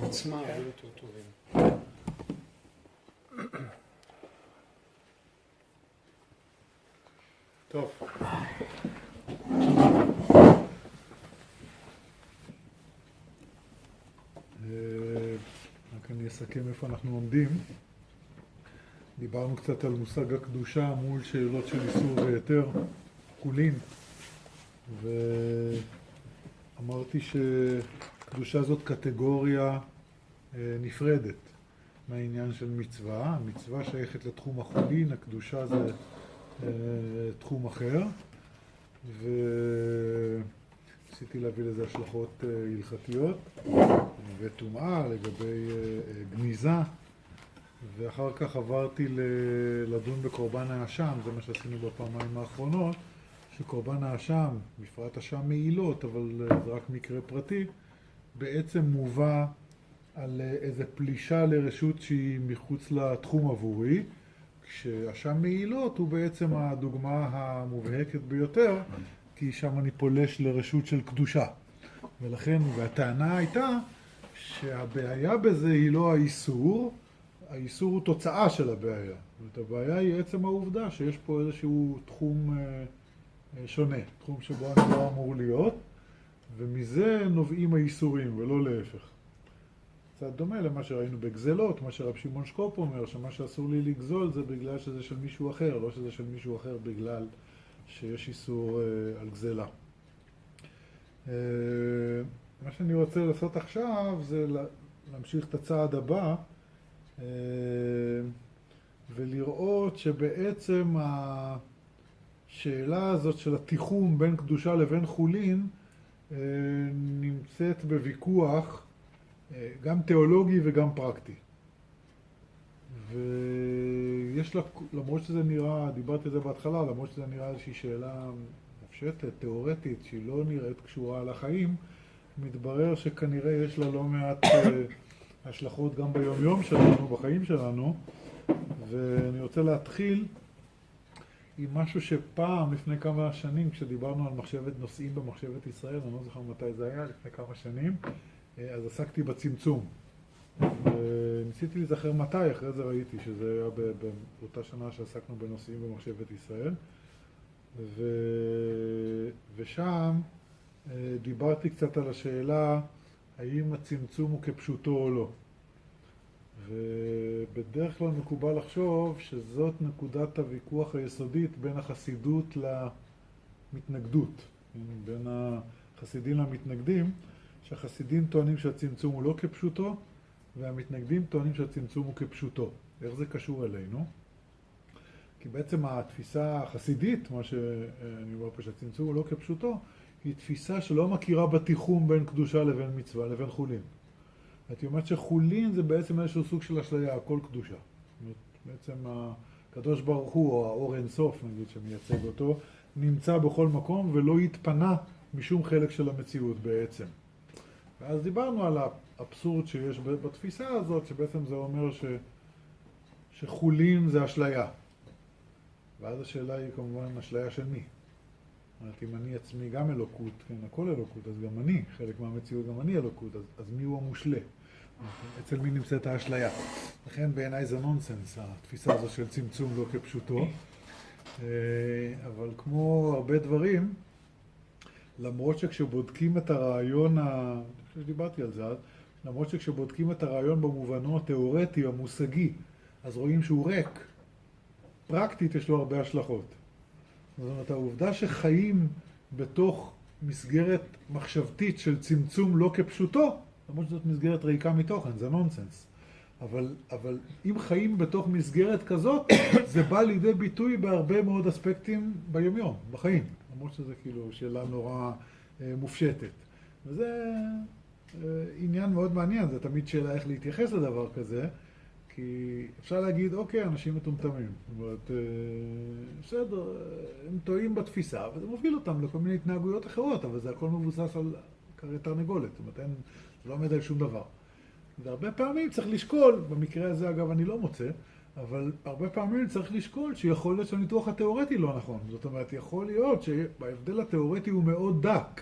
עצמה היו יותר טובים. טוב. רק אני אסכם איפה אנחנו עומדים. דיברנו קצת על מושג הקדושה מול שאלות של איסור ויתר, חולין, ואמרתי שקדושה זאת קטגוריה נפרדת מהעניין של מצווה. המצווה שייכת לתחום החולין, הקדושה זה תחום אחר, וניסיתי להביא לזה השלכות הלכתיות וטומאה לגבי גניזה, ואחר כך עברתי לדון בקורבן האשם. זה מה שעשינו בפעמיים האחרונות, שקורבן האשם, בפרט אשם מעילות, אבל זה רק מקרה פרטי, בעצם מובא על איזה פלישה לרשות שהיא מחוץ לתחום עבורי, כשאשם מעילות הוא בעצם הדוגמה המובהקת ביותר, כי שם אני פולש לרשות של קדושה. ולכן, והטענה הייתה שהבעיה בזה היא לא האיסור, האיסור הוא תוצאה של הבעיה. זאת הבעיה היא עצם העובדה שיש פה איזשהו תחום שונה, תחום שבו אני לא אמור להיות, ומזה נובעים האיסורים ולא להפך. קצת דומה למה שראינו בגזלות, מה שרב שמעון שקופ אומר, שמה שאסור לי לגזול זה בגלל שזה של מישהו אחר, לא שזה של מישהו אחר בגלל שיש איסור על גזלה. מה שאני רוצה לעשות עכשיו זה להמשיך את הצעד הבא, ולראות שבעצם השאלה הזאת של התיחום בין קדושה לבין חולין נמצאת בוויכוח גם תיאולוגי וגם פרקטי. ויש לה, למרות שזה נראה, דיברתי על זה בהתחלה, למרות שזה נראה איזושהי שאלה מופשטת, תיאורטית, שהיא לא נראית קשורה לחיים, מתברר שכנראה יש לה לא מעט השלכות גם ביום-יום שלנו, בחיים שלנו. ואני רוצה להתחיל עם משהו שפעם, לפני כמה שנים, כשדיברנו על מחשבת נושאים במחשבת ישראל, אני לא זוכר מתי זה היה, לפני כמה שנים, אז עסקתי בצמצום. וניסיתי להיזכר מתי, אחרי זה ראיתי שזה היה באותה שנה שעסקנו בנושאים במחשבת ישראל. ושם דיברתי קצת על השאלה האם הצמצום הוא כפשוטו או לא. ובדרך כלל מקובל לחשוב שזאת נקודת הוויכוח היסודית בין החסידות למתנגדות, בין החסידים למתנגדים, שהחסידים טוענים שהצמצום הוא לא כפשוטו, והמתנגדים טוענים שהצמצום הוא כפשוטו. איך זה קשור אלינו? כי בעצם התפיסה החסידית, מה שאני אומר פה שהצמצום הוא לא כפשוטו, היא תפיסה שלא מכירה בתיחום בין קדושה לבין מצווה, לבין חולין. הייתי אומרת שחולין זה בעצם איזשהו סוג של אשליה, הכל קדושה. בעצם הקדוש ברוך הוא, או האור אין סוף, נגיד, שמייצג אותו, נמצא בכל מקום ולא יתפנה משום חלק של המציאות בעצם. ואז דיברנו על האבסורד שיש בתפיסה הזאת, שבעצם זה אומר שחולין זה אשליה. ואז השאלה היא כמובן אשליה של מי? זאת אומרת, אם אני עצמי גם אלוקות, כן, הכל אלוקות, אז גם אני, חלק מהמציאות גם אני אלוקות, אז מי הוא המושלה? אצל מי נמצאת האשליה? לכן בעיניי זה נונסנס, התפיסה הזו של צמצום לא כפשוטו. אבל כמו הרבה דברים, למרות שכשבודקים את הרעיון, דיברתי על זה אז, למרות שכשבודקים את הרעיון במובנו התיאורטי, המושגי, אז רואים שהוא ריק. פרקטית יש לו הרבה השלכות. זאת אומרת, העובדה שחיים בתוך מסגרת מחשבתית של צמצום לא כפשוטו, למרות שזאת מסגרת ריקה מתוכן, זה נונסנס. אבל אם חיים בתוך מסגרת כזאת, זה בא לידי ביטוי בהרבה מאוד אספקטים ביומיום, בחיים. למרות שזה כאילו שאלה נורא מופשטת. וזה עניין מאוד מעניין, זה תמיד שאלה איך להתייחס לדבר כזה, כי אפשר להגיד, אוקיי, אנשים מטומטמים. זאת אומרת, בסדר, הם טועים בתפיסה, וזה מוביל אותם לכל מיני התנהגויות אחרות, אבל זה הכל מבוסס על קרי תרנגולת. זאת אומרת, זה לא עומד על שום דבר. והרבה פעמים צריך לשקול, במקרה הזה אגב אני לא מוצא, אבל הרבה פעמים צריך לשקול שיכול להיות שהניתוח התיאורטי לא נכון. זאת אומרת, יכול להיות שההבדל התיאורטי הוא מאוד דק,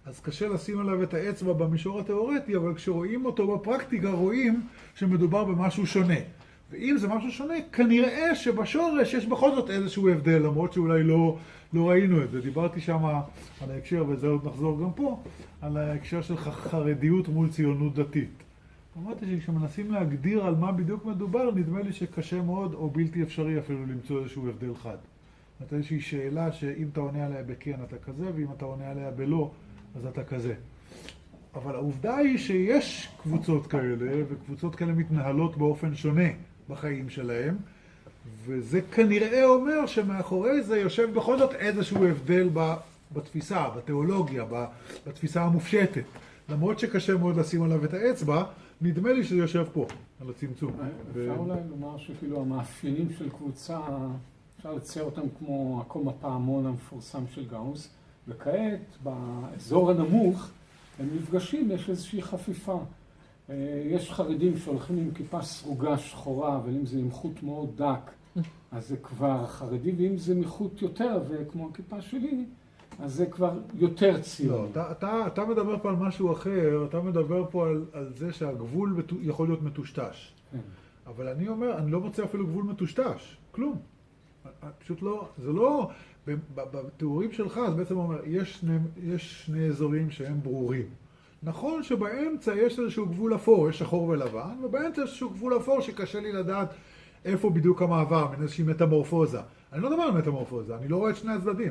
אז קשה לשים עליו את האצבע במישור התיאורטי, אבל כשרואים אותו בפרקטיקה רואים שמדובר במשהו שונה. ואם זה משהו שונה, כנראה שבשורש יש בכל זאת איזשהו הבדל, למרות שאולי לא ראינו את זה. דיברתי שם על ההקשר, וזה עוד נחזור גם פה, על ההקשר של חרדיות מול ציונות דתית. אמרתי שכשמנסים להגדיר על מה בדיוק מדובר, נדמה לי שקשה מאוד או בלתי אפשרי אפילו למצוא איזשהו הבדל חד. זאת איזושהי שאלה שאם אתה עונה עליה בכן אתה כזה, ואם אתה עונה עליה בלא, אז אתה כזה. אבל העובדה היא שיש קבוצות כאלה, וקבוצות כאלה מתנהלות באופן שונה בחיים שלהם, וזה כנראה אומר שמאחורי זה יושב בכל זאת איזשהו הבדל בתפיסה, בתיאולוגיה, בתפיסה המופשטת. למרות שקשה מאוד לשים עליו את האצבע, נדמה לי שזה יושב פה, על הצמצום. אפשר אולי לומר שכאילו המאפיינים של קבוצה, אפשר לצייר אותם כמו עקום הפעמון המפורסם של גאוס, וכעת באזור הנמוך הם נפגשים, יש איזושהי חפיפה. יש חרדים שהולכים עם כיפה סרוגה שחורה, אבל אם זה עם חוט מאוד דק, אז זה כבר חרדי, ואם זה מחוט יותר, וכמו הכיפה שלי, אז זה כבר יותר ציוני. לא, אתה מדבר פה על משהו אחר, אתה מדבר פה על זה שהגבול יכול להיות מטושטש. כן. אבל אני אומר, אני לא מוצא אפילו גבול מטושטש, כלום. פשוט לא, זה לא, בתיאורים שלך, אז בעצם אומר, יש שני אזורים שהם ברורים. נכון שבאמצע יש איזשהו גבול אפור, יש שחור ולבן, ובאמצע יש איזשהו גבול אפור שקשה לי לדעת איפה בדיוק המעבר, מן איזושהי מטמורפוזה. אני לא מדבר על מטמורפוזה, אני לא רואה את שני הצדדים.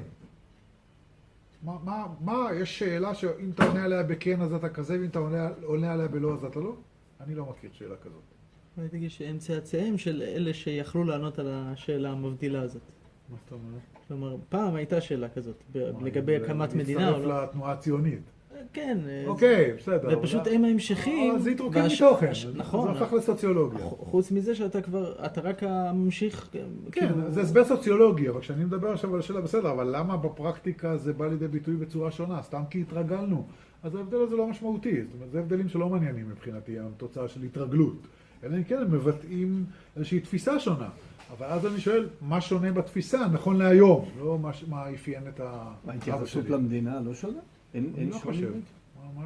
יש שאלה שאם אתה עונה עליה בכן אז אתה כזה, ואם אתה עונה עליה בלא אז אתה לא? אני לא מכיר שאלה כזאת. אני תגיד שהם צאצאיהם של אלה שיכלו לענות על השאלה המבדילה הזאת. מה זאת אומרת? כלומר, פעם הייתה שאלה כזאת, לגבי הקמת מדינה או לא. להצטרף לתנועה הציונית. כן. אוקיי, בסדר. ופשוט הם ההמשכים. זה התרוקן מתוכן, נכון. זה הפך לסוציולוגיה. חוץ מזה שאתה כבר, אתה רק הממשיך. כן, זה הסבר סוציולוגי, אבל כשאני מדבר עכשיו על השאלה, בסדר, אבל למה בפרקטיקה זה בא לידי ביטוי בצורה שונה? סתם כי התרגלנו. אז ההבדל הזה לא משמעותי. זאת אומרת, זה הבדלים שלא מעניינים מבחינתי, התוצאה של התרגלות. אלא אם כן, הם מבטאים איזושהי תפיסה שונה. אבל אז אני שואל, מה שונה בתפיסה, נכון להיום? לא מה אפיין את ההתייחסות למדינה לא שונה? אני לא חושב. מה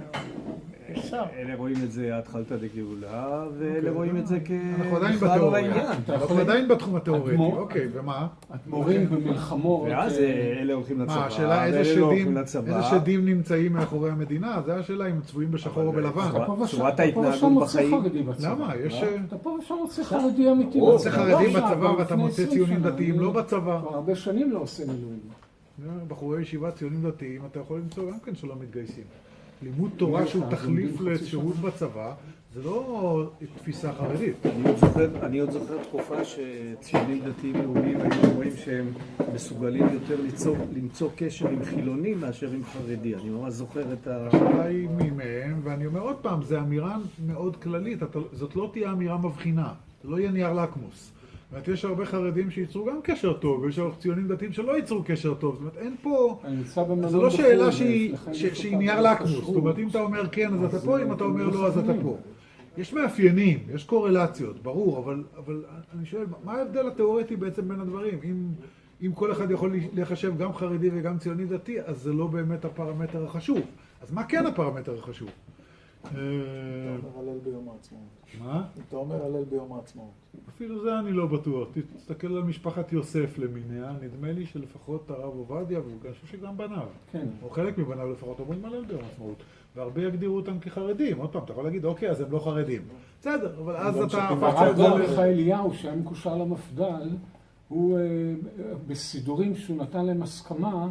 השינוי? אלה רואים את זה התחלתא דגאולה, ואלה רואים את זה אנחנו עדיין בתיאוריה. אנחנו עדיין בתחום התיאורטי. אוקיי, ומה? אדמו"רים במלחמות. ואז אלה הולכים לצבא, מה, השאלה איזה שדים נמצאים מאחורי המדינה? זה השאלה אם צבועים בשחור או בלבן. צורת ההתנהגות בחיים. למה? אתה פה ושם מוצא חרדי אמיתי. אתה מוצא חרדי בצבא ואתה מוצא ציונים דתיים לא בצבא. כבר הרבה שנים לא עושה מילואים. בחורי ישיבה ציונים דתיים, אתה יכול למצוא גם כן שלא מתגייסים. לימוד תורה שהוא תחליף לשירות בצבא, זה לא תפיסה חרדית. אני עוד זוכר תקופה שציונים דתיים לאומיים היו אומרים שהם מסוגלים יותר למצוא קשר עם חילונים מאשר עם חרדי. אני ממש זוכר את השאלה היא מי מהם, ואני אומר עוד פעם, זו אמירה מאוד כללית, זאת לא תהיה אמירה מבחינה, זה לא יהיה נייר לקמוס. זאת אומרת, יש הרבה חרדים שייצרו גם קשר טוב, ויש הרבה ציונים דתיים שלא ייצרו קשר טוב. זאת אומרת, אין פה... זו לא שאלה שהיא נייר לקמוס. זאת אומרת, אם אתה אומר כן, אז אתה פה, אם אתה אומר לא, אז אתה פה. יש מאפיינים, יש קורלציות, ברור, אבל אני שואל, מה ההבדל התיאורטי בעצם בין הדברים? אם כל אחד יכול לחשב גם חרדי וגם ציוני דתי, אז זה לא באמת הפרמטר החשוב. אז מה כן הפרמטר החשוב? אתה אומר הלל ביום העצמאות. מה? אתה אומר הלל ביום העצמאות. אפילו זה אני לא בטוח. תסתכל על משפחת יוסף למיניה, נדמה לי שלפחות הרב עובדיה, ואני חושב שגם בניו, או חלק מבניו לפחות, אומרים הלל ביום העצמאות. והרבה יגדירו אותם כחרדים. עוד פעם, אתה יכול להגיד, אוקיי, אז הם לא חרדים. בסדר, אבל אז אתה... הרב דרך אליהו, שהיה מקושר למפד"ל, הוא בסידורים שהוא נתן להם הסכמה,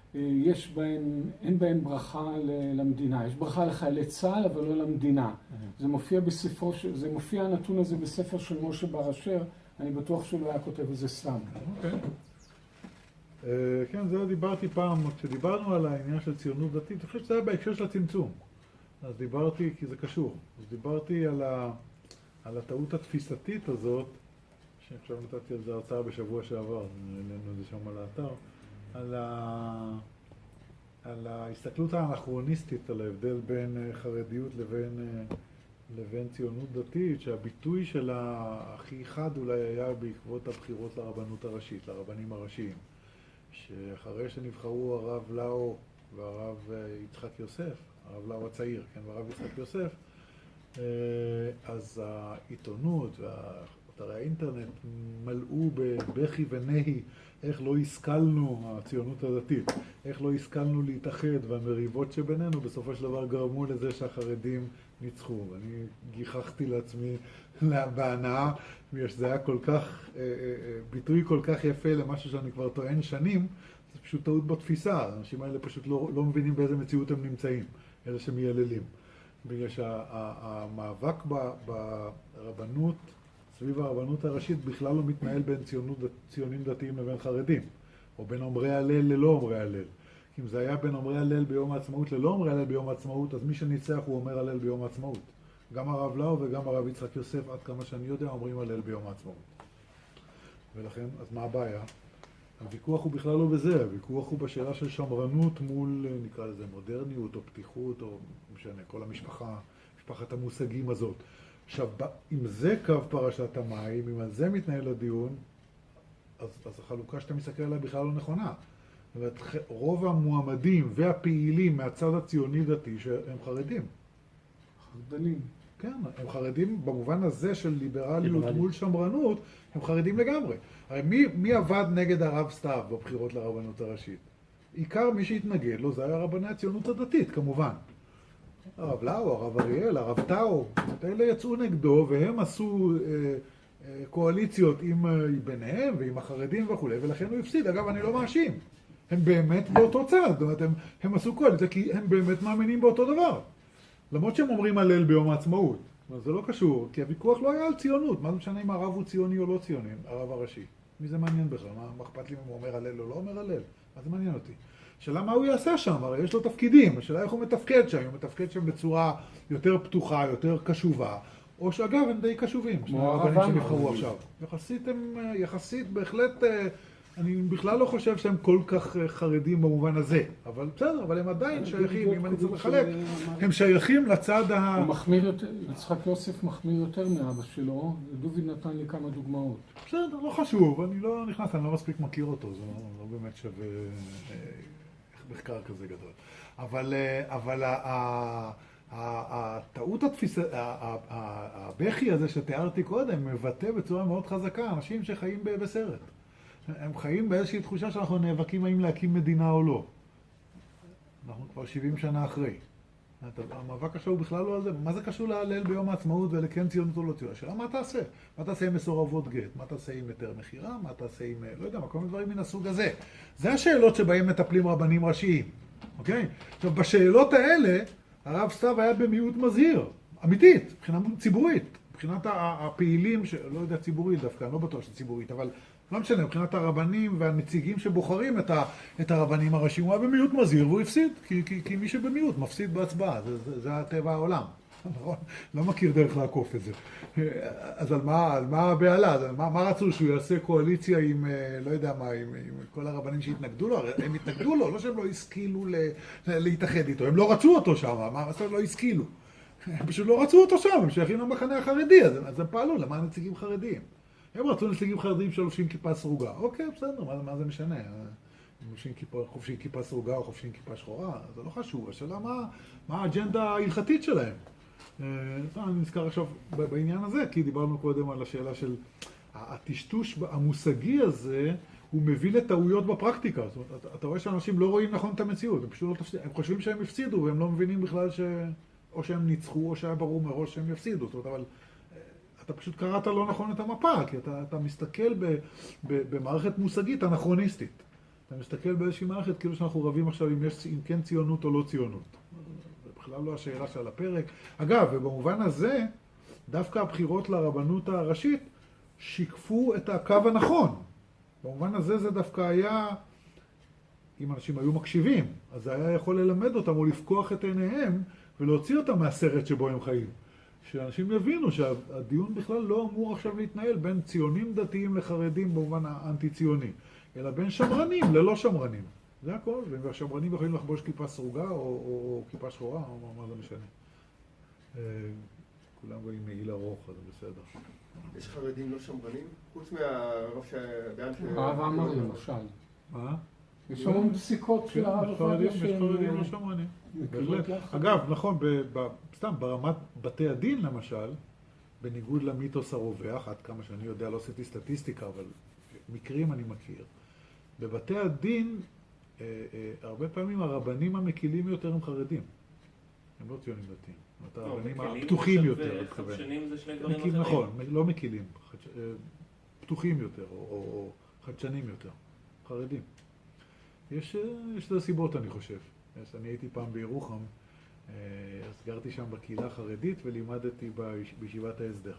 אין בהם ברכה למדינה. יש ברכה לחיילי צה"ל, אבל לא למדינה. זה מופיע בספרו, זה מופיע הנתון הזה בספר של משה בר אשר, אני בטוח שהוא לא היה כותב איזה סתם. אוקיי. כן, זה דיברתי פעם, כשדיברנו על העניין של ציונות דתית, אני חושב שזה היה בהקשר של הצמצום. אז דיברתי, כי זה קשור, אז דיברתי על הטעות התפיסתית הזאת, שעכשיו נתתי על זה הרצאה בשבוע שעבר, העלינו את זה שם על האתר, על ההסתכלות האנכרוניסטית, על ההבדל בין חרדיות לבין ציונות דתית, שהביטוי שלה הכי חד אולי היה בעקבות הבחירות לרבנות הראשית, לרבנים הראשיים. שאחרי שנבחרו הרב לאו והרב יצחק יוסף, הרב לאו הצעיר, כן, והרב יצחק יוסף, אז העיתונות ואתרי האינטרנט מלאו בבכי ונהי איך לא השכלנו, הציונות הדתית, איך לא השכלנו להתאחד, והמריבות שבינינו בסופו של דבר גרמו לזה שהחרדים ניצחו. ואני גיחכתי לעצמי בהנאה, בגלל שזה היה כל כך, ביטוי כל כך יפה למשהו שאני כבר טוען שנים, זה פשוט טעות בתפיסה. האנשים האלה פשוט לא מבינים באיזה מציאות הם נמצאים, אלה שמיייללים. בגלל שהמאבק ברבנות, סביב הרבנות הראשית, בכלל לא מתנהל בין ציונים דתיים לבין חרדים, או בין אומרי הלל ללא אומרי הלל. אם זה היה בין אומרי הלל ביום העצמאות ללא אומרי הלל ביום העצמאות, אז מי שניצח הוא אומר הלל ביום העצמאות. גם הרב לאו וגם הרב יצחק יוסף, עד כמה שאני יודע, אומרים הלל ביום העצמאות. ולכן, אז מה הבעיה? הוויכוח הוא בכלל לא בזה, הוויכוח הוא בשאלה של שמרנות מול, נקרא לזה, מודרניות או פתיחות, או משנה, כל המשפחה, משפחת המושגים הזאת. עכשיו, אם זה קו פרשת המים, אם על זה מתנהל הדיון, אז החלוקה שאתה מסתכל עליה בכלל לא נכונה. זאת אומרת, רוב המועמדים והפעילים מהצד הציוני-דתי שהם חרדים. חרדנים. כן, הם חרדים במובן הזה של ליברליות מול שמרנות, הם חרדים לגמרי. הרי מי עבד נגד הרב סתיו בבחירות לרבנות הראשית? עיקר מי שהתנגד לו זה היה רבני הציונות הדתית, כמובן. הרב לאו, הרב אריאל, הרב טאו, אלה יצאו נגדו והם עשו קואליציות ביניהם ועם החרדים וכו', ולכן הוא הפסיד. אגב, אני לא מאשים. הם באמת באותו צד, זאת אומרת, הם עשו קואליציה כי הם באמת מאמינים באותו דבר. למרות שהם אומרים הלל ביום העצמאות. זה לא קשור, כי הוויכוח לא היה על ציונות. מה זה משנה אם הרב הוא ציוני או לא ציוני, הרב הראשי? מי זה מעניין בכלל? מה אכפת לי אם הוא אומר הלל או לא אומר הלל? מה זה מעניין אותי? השאלה מה הוא יעשה שם, הרי יש לו תפקידים. השאלה איך הוא מתפקד שם, הוא מתפקד שם בצורה יותר פתוחה, יותר קשובה, או שאגב הם די קשובים, שני הרבנים שנבחרו עכשיו. יחסית בהחלט, אני בכלל לא חושב שהם כל כך חרדים במובן הזה, אבל בסדר, אבל הם עדיין שייכים, אם אני צריך לחלק, הם שייכים לצד הוא מחמיר יותר, יצחק יוסף מחמיר יותר מאבא שלו, דוביד נתן לי כמה דוגמאות. בסדר, לא חשוב, אני לא נכנס, אני לא מספיק מכיר אותו, זה לא באמת שווה מחקר כזה גדול. אבל הטעות התפיסה, הבכי הזה שתיארתי קודם, מבטא בצורה מאוד חזקה אנשים שחיים בסרט. הם חיים באיזושהי תחושה שאנחנו נאבקים האם להקים מדינה או לא. אנחנו כבר 70 שנה אחרי. המאבק עכשיו הוא בכלל לא על זה. מה זה קשור להלל ביום העצמאות ולכן ציונות או לא ציונות? השאלה מה תעשה? מה תעשה עם מסורבות גט? מה תעשה עם היתר מכירה? מה תעשה עם, לא יודע, כל מיני דברים מן הסוג הזה. זה השאלות שבהם מטפלים רבנים ראשיים. אוקיי? עכשיו, בשאלות האלה, הרב סתיו היה במיעוט מזהיר. אמיתית, מבחינה ציבורית. מבחינת הפעילים, לא יודע ציבורית דווקא, אני לא בטוח שציבורית, אבל לא משנה, מבחינת הרבנים והנציגים שבוחרים את הרבנים הראשיים, הוא היה במיעוט מזהיר והוא הפסיד, כי מי שבמיעוט מפסיד בהצבעה, זה הטבע העולם. לא מכיר דרך לעקוף את זה. אז על מה הבעלה? מה רצו שהוא יעשה קואליציה עם, לא יודע מה, עם כל הרבנים שהתנגדו לו? הם התנגדו לו, לא שהם לא השכילו להתאחד איתו, הם לא רצו אותו שם, מה זאת אומרת לא השכילו? הם פשוט לא רצו אותו שם, הם שייכים למחנה החרדי, אז הם פעלו למען נציגים חרדיים. הם רצו נציגים חרדיים שלובשים כיפה סרוגה. אוקיי, בסדר, מה זה משנה? חובשים כיפה סרוגה או חובשים כיפה שחורה, זה לא חשוב. השאלה מה האג'נדה ההלכתית שלהם. אני נזכר עכשיו בעניין הזה, כי דיברנו קודם על השאלה של הטשטוש המושגי הזה, הוא מביא לטעויות בפרקטיקה. זאת אומרת, אתה רואה שאנשים לא רואים נכון את המציאות, הם חושבים שהם הפסידו, והם לא מבינים בכלל או שהם ניצחו, או שהיה ברור מראש שהם יפסידו. זאת אומרת, אבל אתה פשוט קראת לא נכון את המפה, כי אתה מסתכל במערכת מושגית אנכרוניסטית. אתה מסתכל באיזושהי מערכת כאילו שאנחנו רבים עכשיו אם כן ציונות או לא ציונות. זה בכלל לא השאלה שעל הפרק. אגב, ובמובן הזה, דווקא הבחירות לרבנות הראשית שיקפו את הקו הנכון. במובן הזה זה דווקא היה, אם אנשים היו מקשיבים, אז זה היה יכול ללמד אותם או לפקוח את עיניהם ולהוציא אותם מהסרט שבו הם חיים. שאנשים יבינו שהדיון בכלל לא אמור עכשיו להתנהל בין ציונים דתיים לחרדים במובן האנטי-ציוני, אלא בין שמרנים ללא שמרנים. זה הכל, והשמרנים יכולים לחבוש כיפה סרוגה או כיפה שחורה, או מה זה משנה. כולם רואים מעיל ארוך, אז זה בסדר. יש חרדים לא שמרנים? חוץ מהרב שדיין הרב עמאר למשל. מה? יש המון פסיקות של הרב עובדיה יש חרדים לא שמרנים. בהחלט. אגב, נכון, סתם ברמת בתי הדין למשל, בניגוד למיתוס הרווח, עד כמה שאני יודע, לא עשיתי סטטיסטיקה, אבל מקרים אני מכיר. בבתי הדין, הרבה פעמים הרבנים המקילים יותר הם חרדים. הם לא ציונים דתיים. הרבנים הפתוחים יותר. חדשנים זה שני דברים אחרים. נכון, לא מקילים. פתוחים יותר, או חדשנים יותר. חרדים. יש לזה סיבות, אני חושב. אני הייתי פעם בירוחם, אז גרתי שם בקהילה החרדית ולימדתי בישיבת ההסדר.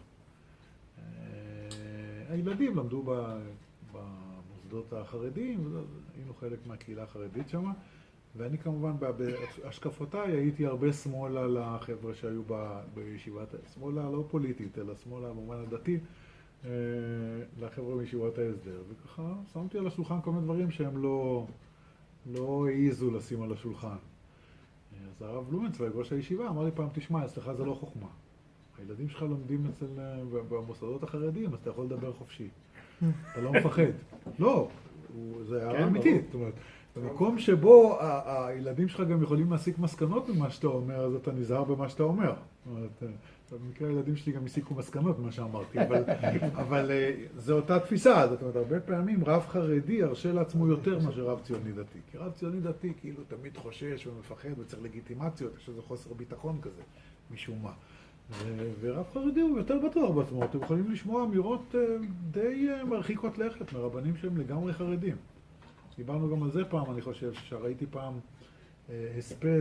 הילדים למדו במוסדות החרדיים, היינו חלק מהקהילה החרדית שם, ואני כמובן בהשקפותיי הייתי הרבה שמאלה לחבר'ה שהיו בישיבת, שמאלה לא פוליטית, אלא שמאלה במובן הדתי, לחבר'ה בישיבת ההסדר. וככה שמתי על השולחן כל מיני דברים שהם לא העיזו לשים על השולחן. אז הרב בלומנצוויג, ראש הישיבה, אמר לי פעם, תשמע, אצלך זה לא חוכמה. הילדים שלך לומדים במוסדות החרדיים, אז אתה יכול לדבר חופשי. אתה לא מפחד. לא, זה הערה אמיתית. זאת אומרת, במקום שבו הילדים שלך גם יכולים להסיק מסקנות ממה שאתה אומר, אז אתה נזהר במה שאתה אומר. זאת אומרת, במקרה הילדים שלי גם הסיקו מסקנות ממה שאמרתי, אבל זו אותה תפיסה. זאת אומרת, הרבה פעמים רב חרדי ירשה לעצמו יותר מאשר רב ציוני דתי. כי רב ציוני דתי כאילו תמיד חושש ומפחד וצריך לגיטימציות, יש איזה חוסר ביטחון כזה, משום מה. ורב חרדי הוא יותר בטוח בעצמו. אתם יכולים לשמוע אמירות די מרחיקות לכת מרבנים שהם לגמרי חרדים. דיברנו גם על זה פעם, אני חושב, שראיתי פעם הספד,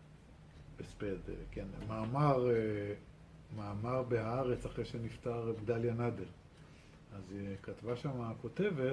כן, מאמר בהארץ אחרי שנפטר גדליה נדל. אז היא כתבה שם כותבת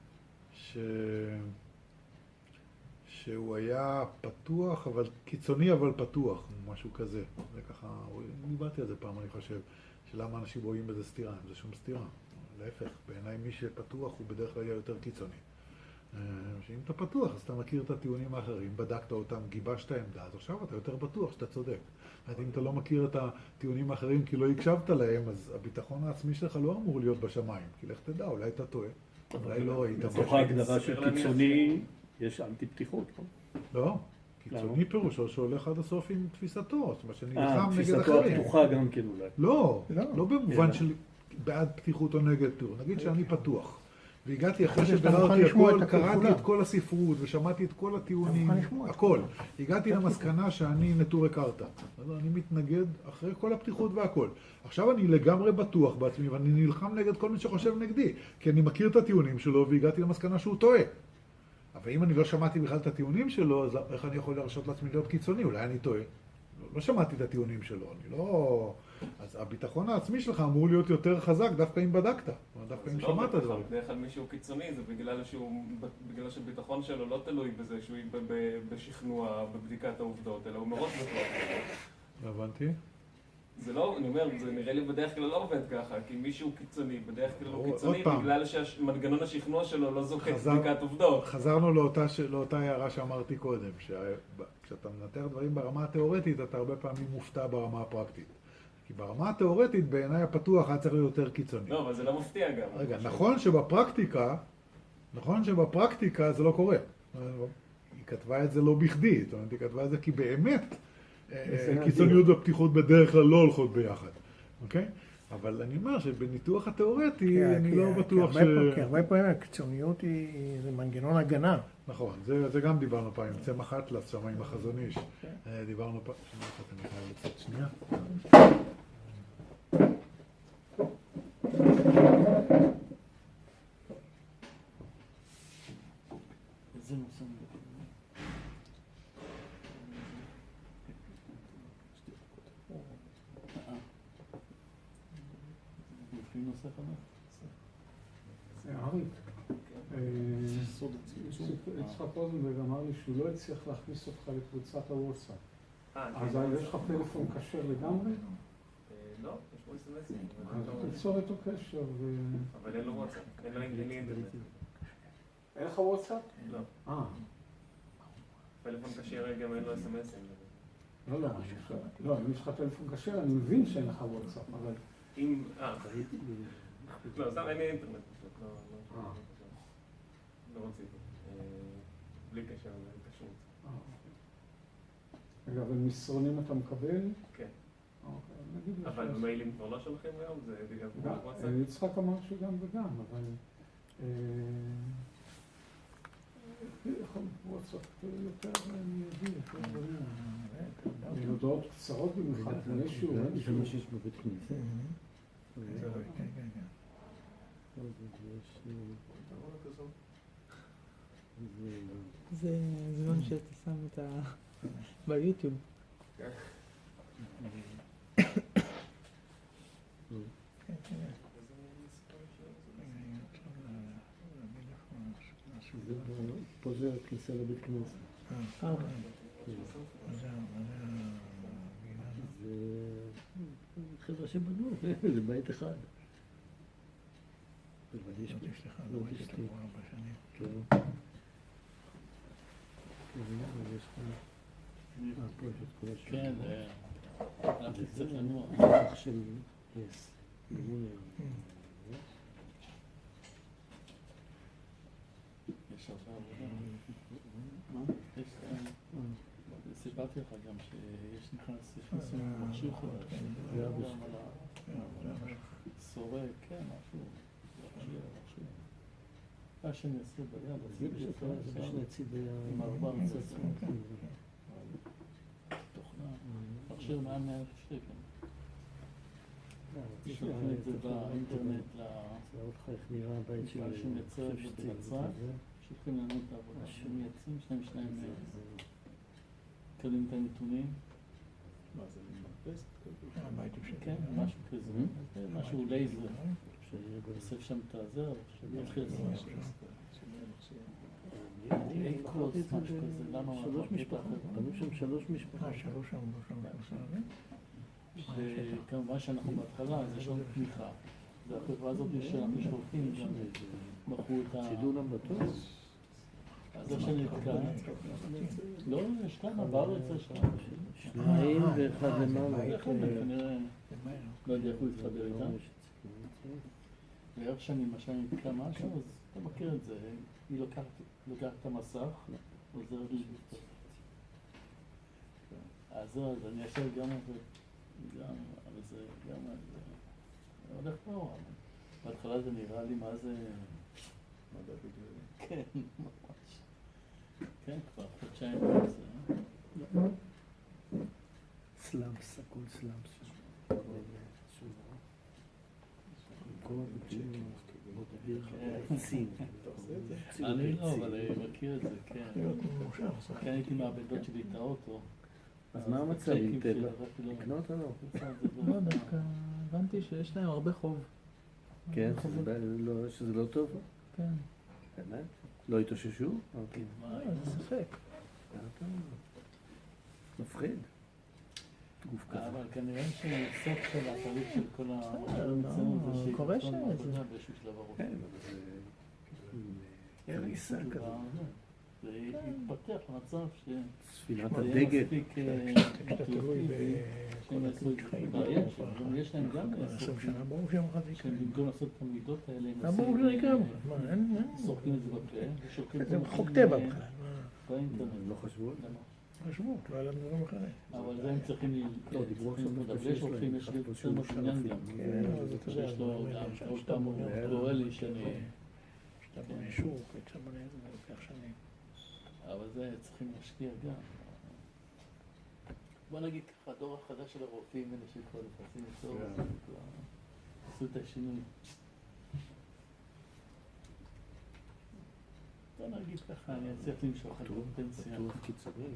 שהוא היה פתוח, אבל קיצוני אבל פתוח, משהו כזה. זה ככה, דיברתי על זה פעם, אני חושב, שלמה אנשים רואים בזה סתירה, זה שום סתירה. להפך, בעיניי מי שפתוח הוא בדרך כלל יהיה יותר קיצוני. שאם אתה פתוח, אז אתה מכיר את הטיעונים האחרים, בדקת אותם, גיבשת עמדה, אז עכשיו אתה יותר בטוח שאתה צודק. אם אתה לא מכיר את הטיעונים האחרים כי לא הקשבת להם, אז הביטחון העצמי שלך לא אמור להיות בשמיים. כי לך תדע, אולי אתה טועה, אולי לא ראית. בתוך ההגדרה של קיצוני יש אנטי-פתיחות, לא, קיצוני פירושו שהולך עד הסוף עם תפיסתו, זאת אומרת שנלחם נגד אחרים. תפיסתו הפתוחה גם כן אולי. לא במובן של בעד פתיחות או נגד פתיחות. נגיד שאני פתוח. והגעתי אחרי שבררתי הכל, קראתי את כל הספרות ושמעתי את כל הטיעונים, הכל. הגעתי למסקנה שאני נטורי קרתא. אני מתנגד אחרי כל הפתיחות והכל. עכשיו אני לגמרי בטוח בעצמי ואני נלחם נגד כל מי שחושב נגדי, כי אני מכיר את הטיעונים שלו והגעתי למסקנה שהוא טועה. אבל אם אני לא שמעתי בכלל את הטיעונים שלו, אז איך אני יכול להרשות לעצמי להיות קיצוני? אולי אני טועה. לא שמעתי את הטיעונים שלו, אני לא... אז הביטחון העצמי שלך אמור להיות יותר חזק דווקא אם בדקת, דווקא אם שמעת דברים. בדרך כלל מישהו קיצוני זה בגלל שהביטחון שלו לא תלוי בזה שהוא בשכנוע, בבדיקת העובדות, אלא הוא מראש בטוח. לא הבנתי. זה לא, אני אומר, זה נראה לי בדרך כלל לא עובד ככה, כי מישהו קיצוני, בדרך כלל הוא קיצוני בגלל שמנגנון השכנוע שלו לא זוכר בדיקת עובדות. חזרנו לאותה הערה שאמרתי קודם, כשאתה מנתח דברים ברמה התיאורטית, אתה הרבה פעמים מופתע ברמה הפרקטית. כי ברמה התיאורטית בעיניי הפתוח היה צריך להיות יותר קיצוני. לא, אבל זה לא מפתיע גם. רגע, נכון שבפרקטיקה זה לא קורה. היא כתבה את זה לא בכדי, זאת אומרת, היא כתבה את זה כי באמת קיצוניות והפתיחות בדרך כלל לא הולכות ביחד, אוקיי? אבל אני אומר שבניתוח התיאורטי אני לא בטוח כי הרבה פעמים הקיצוניות זה מנגנון הגנה. נכון, זה גם דיברנו פעם עם צמח אטלס שם עם החזון איש. דיברנו פעם, אני חייב לצאת שנייה. איזה נושא? נושא חמש. זה אריק. יצחק רוזנברג אמר לי שהוא לא הצליח להכניס אותך לקבוצת הוואטסאפ. אז יש לך טלפון כשר לגמרי? לא, יש פה אס-אם-אסים. אז תיצור איתו קשר. אבל אין לו וואטסאפ, אין לו אינטרנט. אין לך וואטסאפ? לא. טלפון כשר גם אין לו אס-אם-אסים. לא, אם יש לך טלפון כשר, אני מבין שאין לך וואטסאפ, אבל... אם... לא, סתם אין לי אינטרנט. לא רציתי. בלי קשר לכשרות. רגע, אבל מסרונים אתה מקבל? כן. נגיד אבל במיילים כבר לא שלכם היום? זה בגלל וואטסאפ? יצחק אמר שגם וגם, אבל... יכול וואטסאפ יותר מיידי, יותר דברים. הודעות קצרות במיוחד, יש שיעור, אין שיעור. שיש בבית כנסת. זה זמן שאתה שם את ה... ביוטיוב. פה זה הכניסה לבית כנסת. זה חבר'ה שבנו, זה בית אחד. יש לך, לא יש לי. כן. כן, אנחנו קצת לנוע. של יס. יש הרבה עבודה. סיפרתי לך גם שיש נכנסים מכשיר חדש. זה היה גם על הסורק, כן, משהו. מה שאני אעשה ביד, זה בשני צידי עם 400 תוכנה, מכשיר 100,000 שקל. שולחים את זה באינטרנט למפעל שמייצר בנצרת, שולחים לנו את העבודה שמייצרים, שניים קלים את הנתונים. מה זה מפרסת? כן, משהו כזה, משהו לייזר. אוסף שם את הזר, שמתחיל את זה. קורס, משהו כזה, למה הוא שלוש משפחות, בנו שם שלוש משפחות. וכמובן שאנחנו בהתחלה, אז יש לנו תמיכה. והחברה הזאת שאנחנו שולחים, גם בחרו את ה... צידו למטוס? אז איך שאני נתקע? לא, יש כמה, בארץ יש כמה. שניים ואחד למעלה. כנראה, לא יודע איך הוא יתחבר איתם. ואיך שאני למשל נתקע משהו, אז אתה מכיר את זה. היא לוקחת את המסך, עוזרת לי לפתוח. אז אני אעשה גם אבל זה גם הולך פה. בהתחלה זה נראה לי מה זה... מדע בדיוק. כן, ממש. כן, כבר חודשיים זה. סלאמס, הכל סלאמס. אני לא, אבל אני מכיר את זה, כן. כן, הייתי מהבדות שלי את האוטו. אז מה המצב עם טבע? לקנות או לא? לא, דווקא הבנתי שיש להם הרבה חוב. כן, שזה לא טוב? כן. באמת? לא התאוששו? זה ספק. מפחיד. גוף כזה. אבל כנראה שסוף של התהליך של כל קורה שזה. באיזשהו שלב ארוך. כן, אבל זה הריסה כזה. זה יתפתח למצב ספינת הדגל. כשאתה תלוי בכל התלות חיים. יש להם גם שנה ברור שהם מחזיק. שהם במקום לעשות את המידות האלה, ברור שזה לגמרי. סורקים את זה בפה, ושולחים את זה חוק טבע בכלל. באינטרנט. לא חשבו? חשבו, לא היה להם דברים אחרים. אבל זה הם צריכים לדבר, שולחים, יש לי יותר בניין גם. שיש לו גם עוד פעם הוא קורא לי שאני... שאתה בונה שוק, אתה בונה את זה, זה לוקח שנים. אבל זה צריכים להשקיע גם. בוא נגיד ככה, הדור החדש של הרופאים, אלה שכבר נכנסים לצור, עשו את השינוי. בוא נגיד ככה, אני אצליח למשוך את הפנסיה. בטוח קיצוני.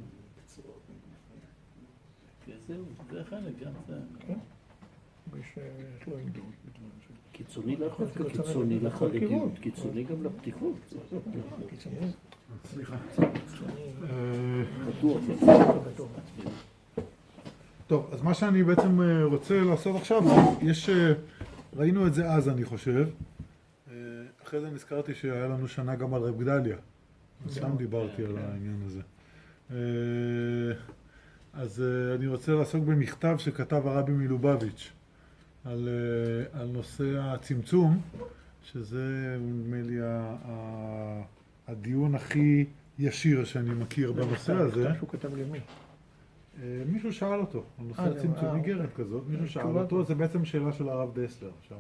זהו, זה חלק, גם זה. יש לו עמדות. קיצוני לא יכול להיות קיצוני לחרדיות, קיצוני גם לפתיחות. סליחה. בטוח. טוב, אז מה שאני בעצם רוצה לעשות עכשיו, ראינו את זה אז אני חושב, אחרי זה נזכרתי שהיה לנו שנה גם על רב גדליה, סתם דיברתי על העניין הזה. אז אני רוצה לעסוק במכתב שכתב הרבי מלובביץ' על נושא הצמצום, שזה נדמה לי הדיון הכי ישיר שאני מכיר בנושא הזה. שהוא כתב למי? מישהו שאל אותו, הנושא הצמצום איגרת כזאת, מישהו שאל אותו, זה בעצם שאלה של הרב דסלר, שם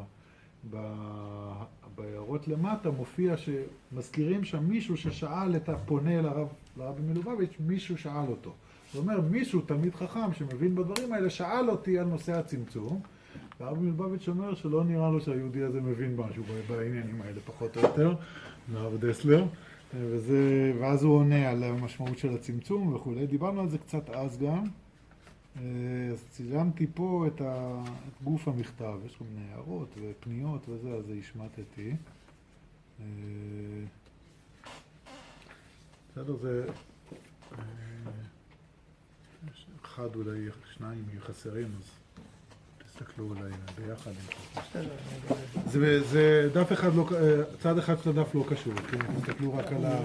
בהערות למטה מופיע שמזכירים שם מישהו ששאל את הפונה אל הרבי מלובביץ', מישהו שאל אותו. זאת אומרת, מישהו, תלמיד חכם שמבין בדברים האלה, שאל אותי על נושא הצמצום, והרבי מלובביץ' אומר שלא נראה לו שהיהודי הזה מבין משהו בעניינים האלה, פחות או יותר, מהרב דסלר. ואז הוא עונה על המשמעות של הצמצום וכו'. דיברנו על זה קצת אז גם. אז צילמתי פה את גוף המכתב. יש כל מיני הערות ופניות וזה, אז זה השמטתי. בסדר, זה... אחד אולי, שניים יהיו חסרים, אז תסתכלו אולי ביחד. זה דף אחד לא, צד אחד של הדף לא קשור, כן? תסתכלו רק על ה...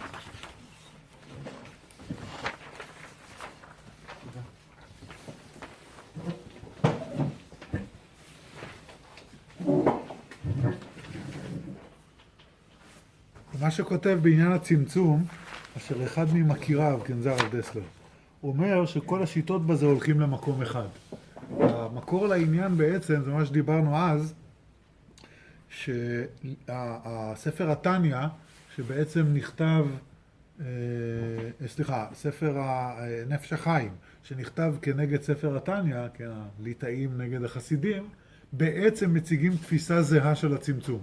מה שכותב בעניין הצמצום, אשר אחד ממכיריו, כן, זה הרב דסלר, הוא אומר שכל השיטות בזה הולכים למקום אחד. המקור לעניין בעצם, זה מה שדיברנו אז, שהספר התניה, שבעצם נכתב, ספר נפש החיים, שנכתב כנגד ספר התניה, כן, הליטאים נגד החסידים, בעצם מציגים תפיסה זהה של הצמצום.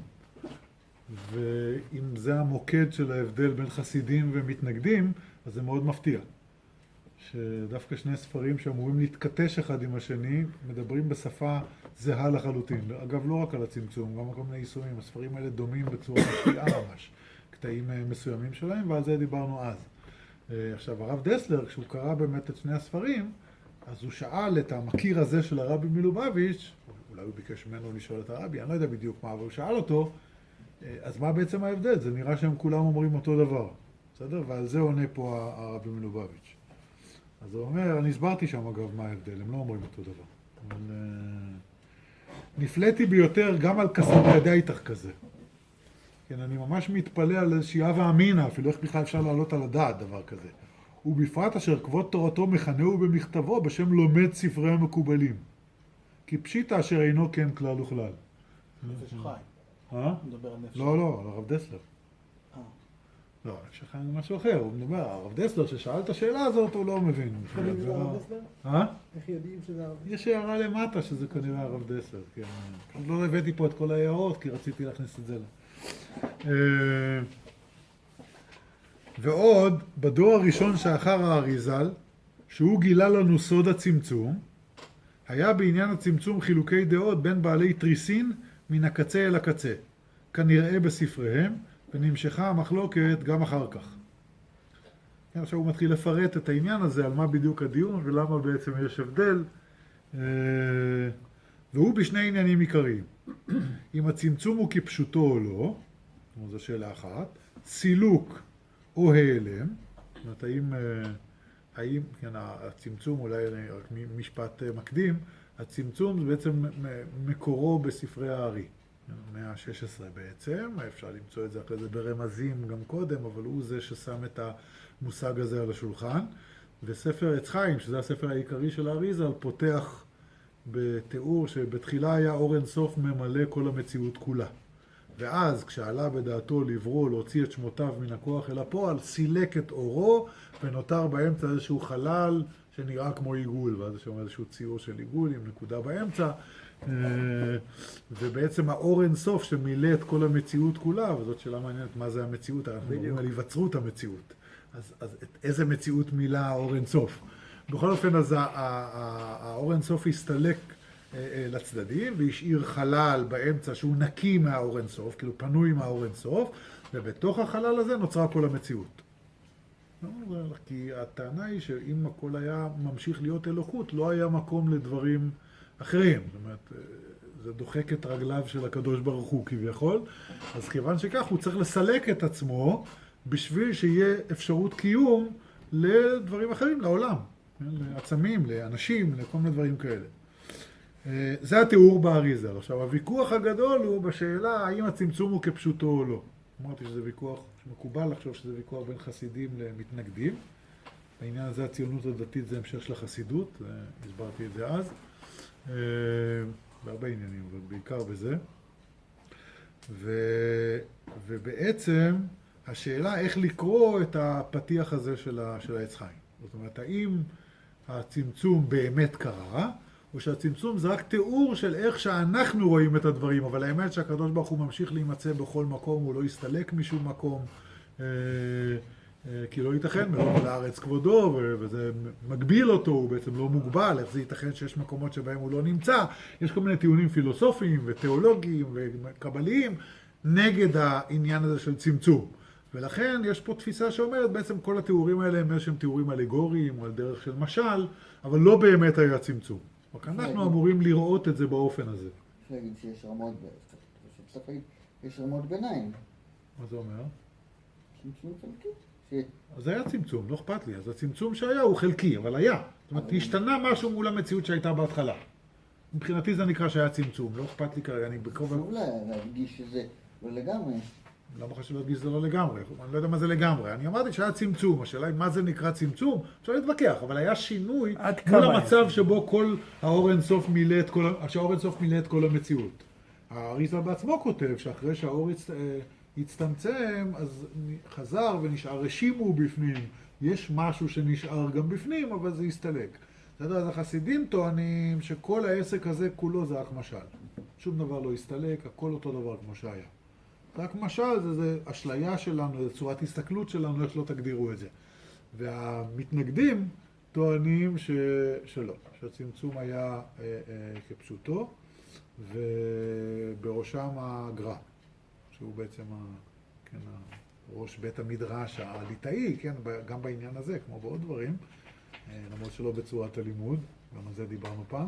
ואם זה המוקד של ההבדל בין חסידים ומתנגדים, אז זה מאוד מפתיע. שדווקא שני ספרים שאמורים להתכתש אחד עם השני, מדברים בשפה זהה לחלוטין. אגב, לא רק על הצמצום, גם על כל מיני יישומים. הספרים האלה דומים בצורה מפתיעה ממש, קטעים מסוימים שלהם, ועל זה דיברנו אז. עכשיו, הרב דסלר, כשהוא קרא באמת את שני הספרים, אז הוא שאל את המכיר הזה של הרבי מלובביץ', אולי הוא ביקש ממנו לשאול את הרבי, אני לא יודע בדיוק מה, אבל הוא שאל אותו, אז מה בעצם ההבדל? זה נראה שהם כולם אומרים אותו דבר. בסדר? ועל זה עונה פה הרבי מלובביץ'. אז הוא אומר, אני הסברתי שם אגב מה ההבדל, הם לא אומרים אותו דבר. אבל נפלאתי ביותר גם על כסף איתך כזה. כן, אני ממש מתפלא על איזושהי הווה אמינא, אפילו איך בכלל אפשר לעלות על הדעת דבר כזה. ובפרט אשר כבוד תורתו מכנהו במכתבו בשם לומד ספרי המקובלים. כי פשיטה אשר אינו כן כלל וכלל. נפש חיים. מדבר על נפש חיים. לא, על הרב דסלר. לא, נפש חיים זה משהו אחר. הוא מדבר, הרב דסלר ששאל את השאלה הזאת הוא לא מבין. איך יודעים שזה הרב דסלר? איך יודעים שזה הרב דסלר? יש הערה למטה שזה כנראה הרב דסלר. לא הבאתי פה את כל ההערות כי רציתי להכניס את זה לה. ועוד, בדור הראשון שאחר האריזל, שהוא גילה לנו סוד הצמצום, היה בעניין הצמצום חילוקי דעות בין בעלי תריסין מן הקצה אל הקצה, כנראה בספריהם, ונמשכה המחלוקת גם אחר כך. עכשיו הוא מתחיל לפרט את העניין הזה, על מה בדיוק הדיון ולמה בעצם יש הבדל, והוא בשני עניינים עיקריים. אם הצמצום הוא כפשוטו או לא, זו שאלה אחת, סילוק או העלם, זאת אומרת, האם כן, הצמצום, אולי רק משפט מקדים, הצמצום זה בעצם מקורו בספרי הארי, מאה ה-16 בעצם, אפשר למצוא את זה אחרי זה ברמזים גם קודם, אבל הוא זה ששם את המושג הזה על השולחן, וספר עץ חיים, שזה הספר העיקרי של האריזל, פותח בתיאור שבתחילה היה אור אין סוף ממלא כל המציאות כולה. ואז כשעלה בדעתו לברוא, להוציא את שמותיו מן הכוח אל הפועל, סילק את אורו ונותר באמצע איזשהו חלל שנראה כמו עיגול, ואז יש שם איזשהו ציור של עיגול עם נקודה באמצע, ובעצם האור אין סוף שמילא את כל המציאות כולה, וזאת שאלה מעניינת מה זה המציאות, אנחנו מדברים על היווצרות המציאות, אז איזה מציאות מילא האור אין סוף? בכל אופן, אז האור אין סוף הסתלק לצדדים, והשאיר חלל באמצע שהוא נקי מהאור אין סוף, כאילו פנוי מהאור אין סוף, ובתוך החלל הזה נוצרה כל המציאות. כי הטענה היא שאם הכל היה ממשיך להיות אלוקות, לא היה מקום לדברים אחרים. זאת אומרת, זה דוחק את רגליו של הקדוש ברוך הוא כביכול, אז כיוון שכך הוא צריך לסלק את עצמו בשביל שיהיה אפשרות קיום לדברים אחרים, לעולם, לעצמים, לאנשים, לכל מיני דברים כאלה. זה התיאור באריזל. עכשיו, הוויכוח הגדול הוא בשאלה האם הצמצום הוא כפשוטו או לא. אמרתי שזה ויכוח שמקובל לחשוב שזה ויכוח בין חסידים למתנגדים. בעניין הזה הציונות הדתית זה המשך של החסידות, הסברתי את זה אז, בהרבה עניינים, אבל בעיקר בזה. ובעצם השאלה איך לקרוא את הפתיח הזה של העץ חיים. זאת אומרת, האם הצמצום באמת קרה, או שהצמצום זה רק תיאור של איך שאנחנו רואים את הדברים, אבל האמת שהקדוש ברוך הוא ממשיך להימצא בכל מקום, הוא לא יסתלק משום מקום, כי לא ייתכן, מלוא לארץ כבודו, וזה מגביל אותו, הוא בעצם לא מוגבל, איך זה ייתכן שיש מקומות שבהם הוא לא נמצא, יש כל מיני טיעונים פילוסופיים ותיאולוגיים וקבליים נגד העניין הזה של צמצום. ולכן יש פה תפיסה שאומרת בעצם כל התיאורים האלה הם איזשהם תיאורים אלגוריים או על דרך של משל, אבל לא באמת היה צמצום. רק אנחנו אמורים לראות את זה באופן הזה. אפשר להגיד שיש רמות, יש רמות ביניים. מה זה אומר? צמצום חלקי. אז היה צמצום, לא אכפת לי. אז הצמצום שהיה הוא חלקי, אבל היה. זאת אומרת, השתנה משהו מול המציאות שהייתה בהתחלה. מבחינתי זה נקרא שהיה צמצום, לא אכפת לי כרגע, אני בקרוב... חשוב להדגיש שזה לא לגמרי. למה חשוב להדגיש שזה לא לגמרי? אני לא יודע מה זה לגמרי. אני אמרתי שהיה צמצום, השאלה היא מה זה נקרא צמצום, אפשר להתווכח, אבל היה שינוי מול המצב שבו כל האור אינסוף מילא את כל המציאות. האריזה בעצמו כותב שאחרי שהאור הצטמצם, אז חזר ונשאר רשימו בפנים. יש משהו שנשאר גם בפנים, אבל זה הסתלק. אז החסידים טוענים שכל העסק הזה כולו זה רק משל. שום דבר לא הסתלק, הכל אותו דבר כמו שהיה. רק משל זה אשליה שלנו, זה צורת הסתכלות שלנו, איך לא תגדירו את זה. והמתנגדים טוענים שלא, שהצמצום היה כפשוטו, ובראשם הגר"א, שהוא בעצם ראש בית המדרש הליטאי, כן, גם בעניין הזה, כמו בעוד דברים, למרות שלא בצורת הלימוד, גם על זה דיברנו פעם.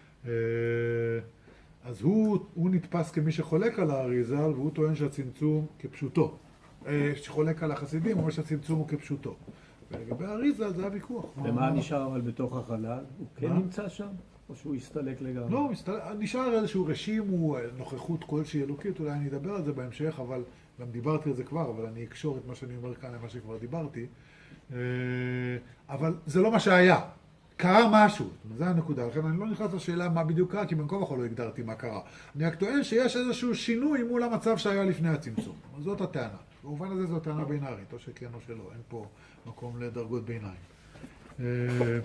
אז הוא נתפס כמי שחולק על האריז"ל, והוא טוען שהצמצום כפשוטו. שחולק על החסידים, הוא אומר שהצמצום הוא כפשוטו. ולגבי האריז"ל זה הוויכוח. ומה נשאר אבל בתוך החלל? הוא כן נמצא שם? או שהוא הסתלק לגמרי? לא, נשאר איזשהו רשים, הוא נוכחות כלשהי אלוקית, אולי אני אדבר על זה בהמשך, אבל גם דיברתי על זה כבר, אבל אני אקשור את מה שאני אומר כאן למה שכבר דיברתי. אבל זה לא מה שהיה. קרה משהו, זה הנקודה, לכן אני לא נכנס לשאלה מה בדיוק קרה, כי בין כה וכה לא הגדרתי מה קרה. אני רק טוען שיש איזשהו שינוי מול המצב שהיה לפני הצמצום. זאת הטענה. במובן הזה זו טענה בינארית, או שכן או שלא, אין פה מקום לדרגות ביניים.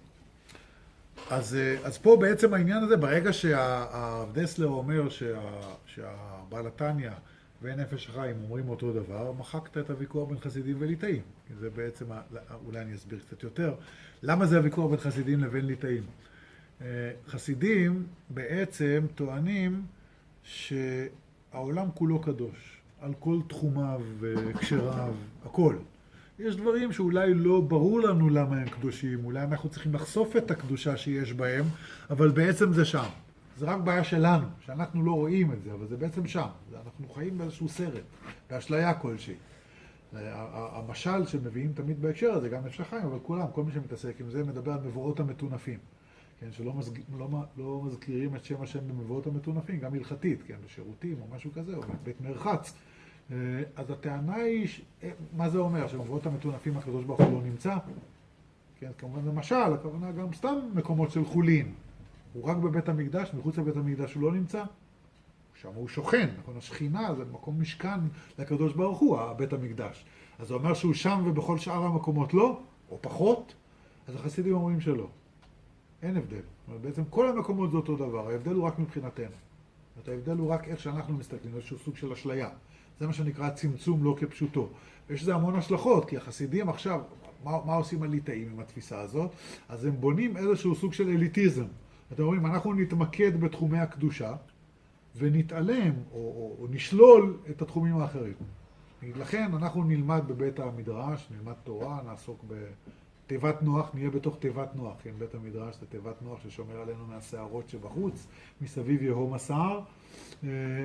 אז פה בעצם העניין הזה, ברגע שהרב דסלר אומר שהבעל התניא ונפש החיים אומרים אותו דבר, מחקת את הוויכוח בין חסידים וליטאים. זה בעצם, אולי אני אסביר קצת יותר, למה זה הוויכוח בין חסידים לבין ליטאים? חסידים בעצם טוענים שהעולם כולו קדוש, על כל תחומיו וקשריו, הכל. יש דברים שאולי לא ברור לנו למה הם קדושים, אולי אנחנו צריכים לחשוף את הקדושה שיש בהם, אבל בעצם זה שם. זה רק בעיה שלנו, שאנחנו לא רואים את זה, אבל זה בעצם שם. אנחנו חיים באיזשהו סרט, באשליה כלשהי. המשל שמביאים תמיד בהקשר הזה, גם נפש החיים, אבל כולם, כל מי שמתעסק עם זה, מדבר על מבואות המטונפים. כן, שלא לא מזכירים את שם השם במבואות המטונפים, גם הלכתית, כן, בשירותים או משהו כזה, או בית מרחץ. אז הטענה היא, מה זה אומר? שמבואות המטונפים הקדוש ברוך הוא לא נמצא? כן, כמובן זה משל, הכוונה גם סתם מקומות של חולין. הוא רק בבית המקדש, מחוץ לבית המקדש הוא לא נמצא. שם הוא שוכן, נכון? השכינה זה מקום משכן לקדוש ברוך הוא, בית המקדש. אז זה אומר שהוא שם ובכל שאר המקומות לא, או פחות, אז החסידים אומרים שלא. אין הבדל. בעצם כל המקומות זה אותו דבר, ההבדל הוא רק מבחינתנו. ההבדל הוא רק איך שאנחנו מסתכלים, איזשהו סוג של אשליה. זה מה שנקרא צמצום לא כפשוטו. יש לזה המון השלכות, כי החסידים עכשיו, מה עושים הליטאים עם התפיסה הזאת? אז הם בונים איזשהו סוג של אליטיזם. אתם אומרים, אנחנו נתמקד בתחומי הקדושה, ונתעלם או נשלול את התחומים האחרים. לכן אנחנו נלמד בבית המדרש, נלמד תורה, נעסוק בתיבת נוח, נהיה בתוך תיבת נוח. כן, בית המדרש זה תיבת נוח ששומר עלינו מהשערות שבחוץ, מסביב יהום הסער,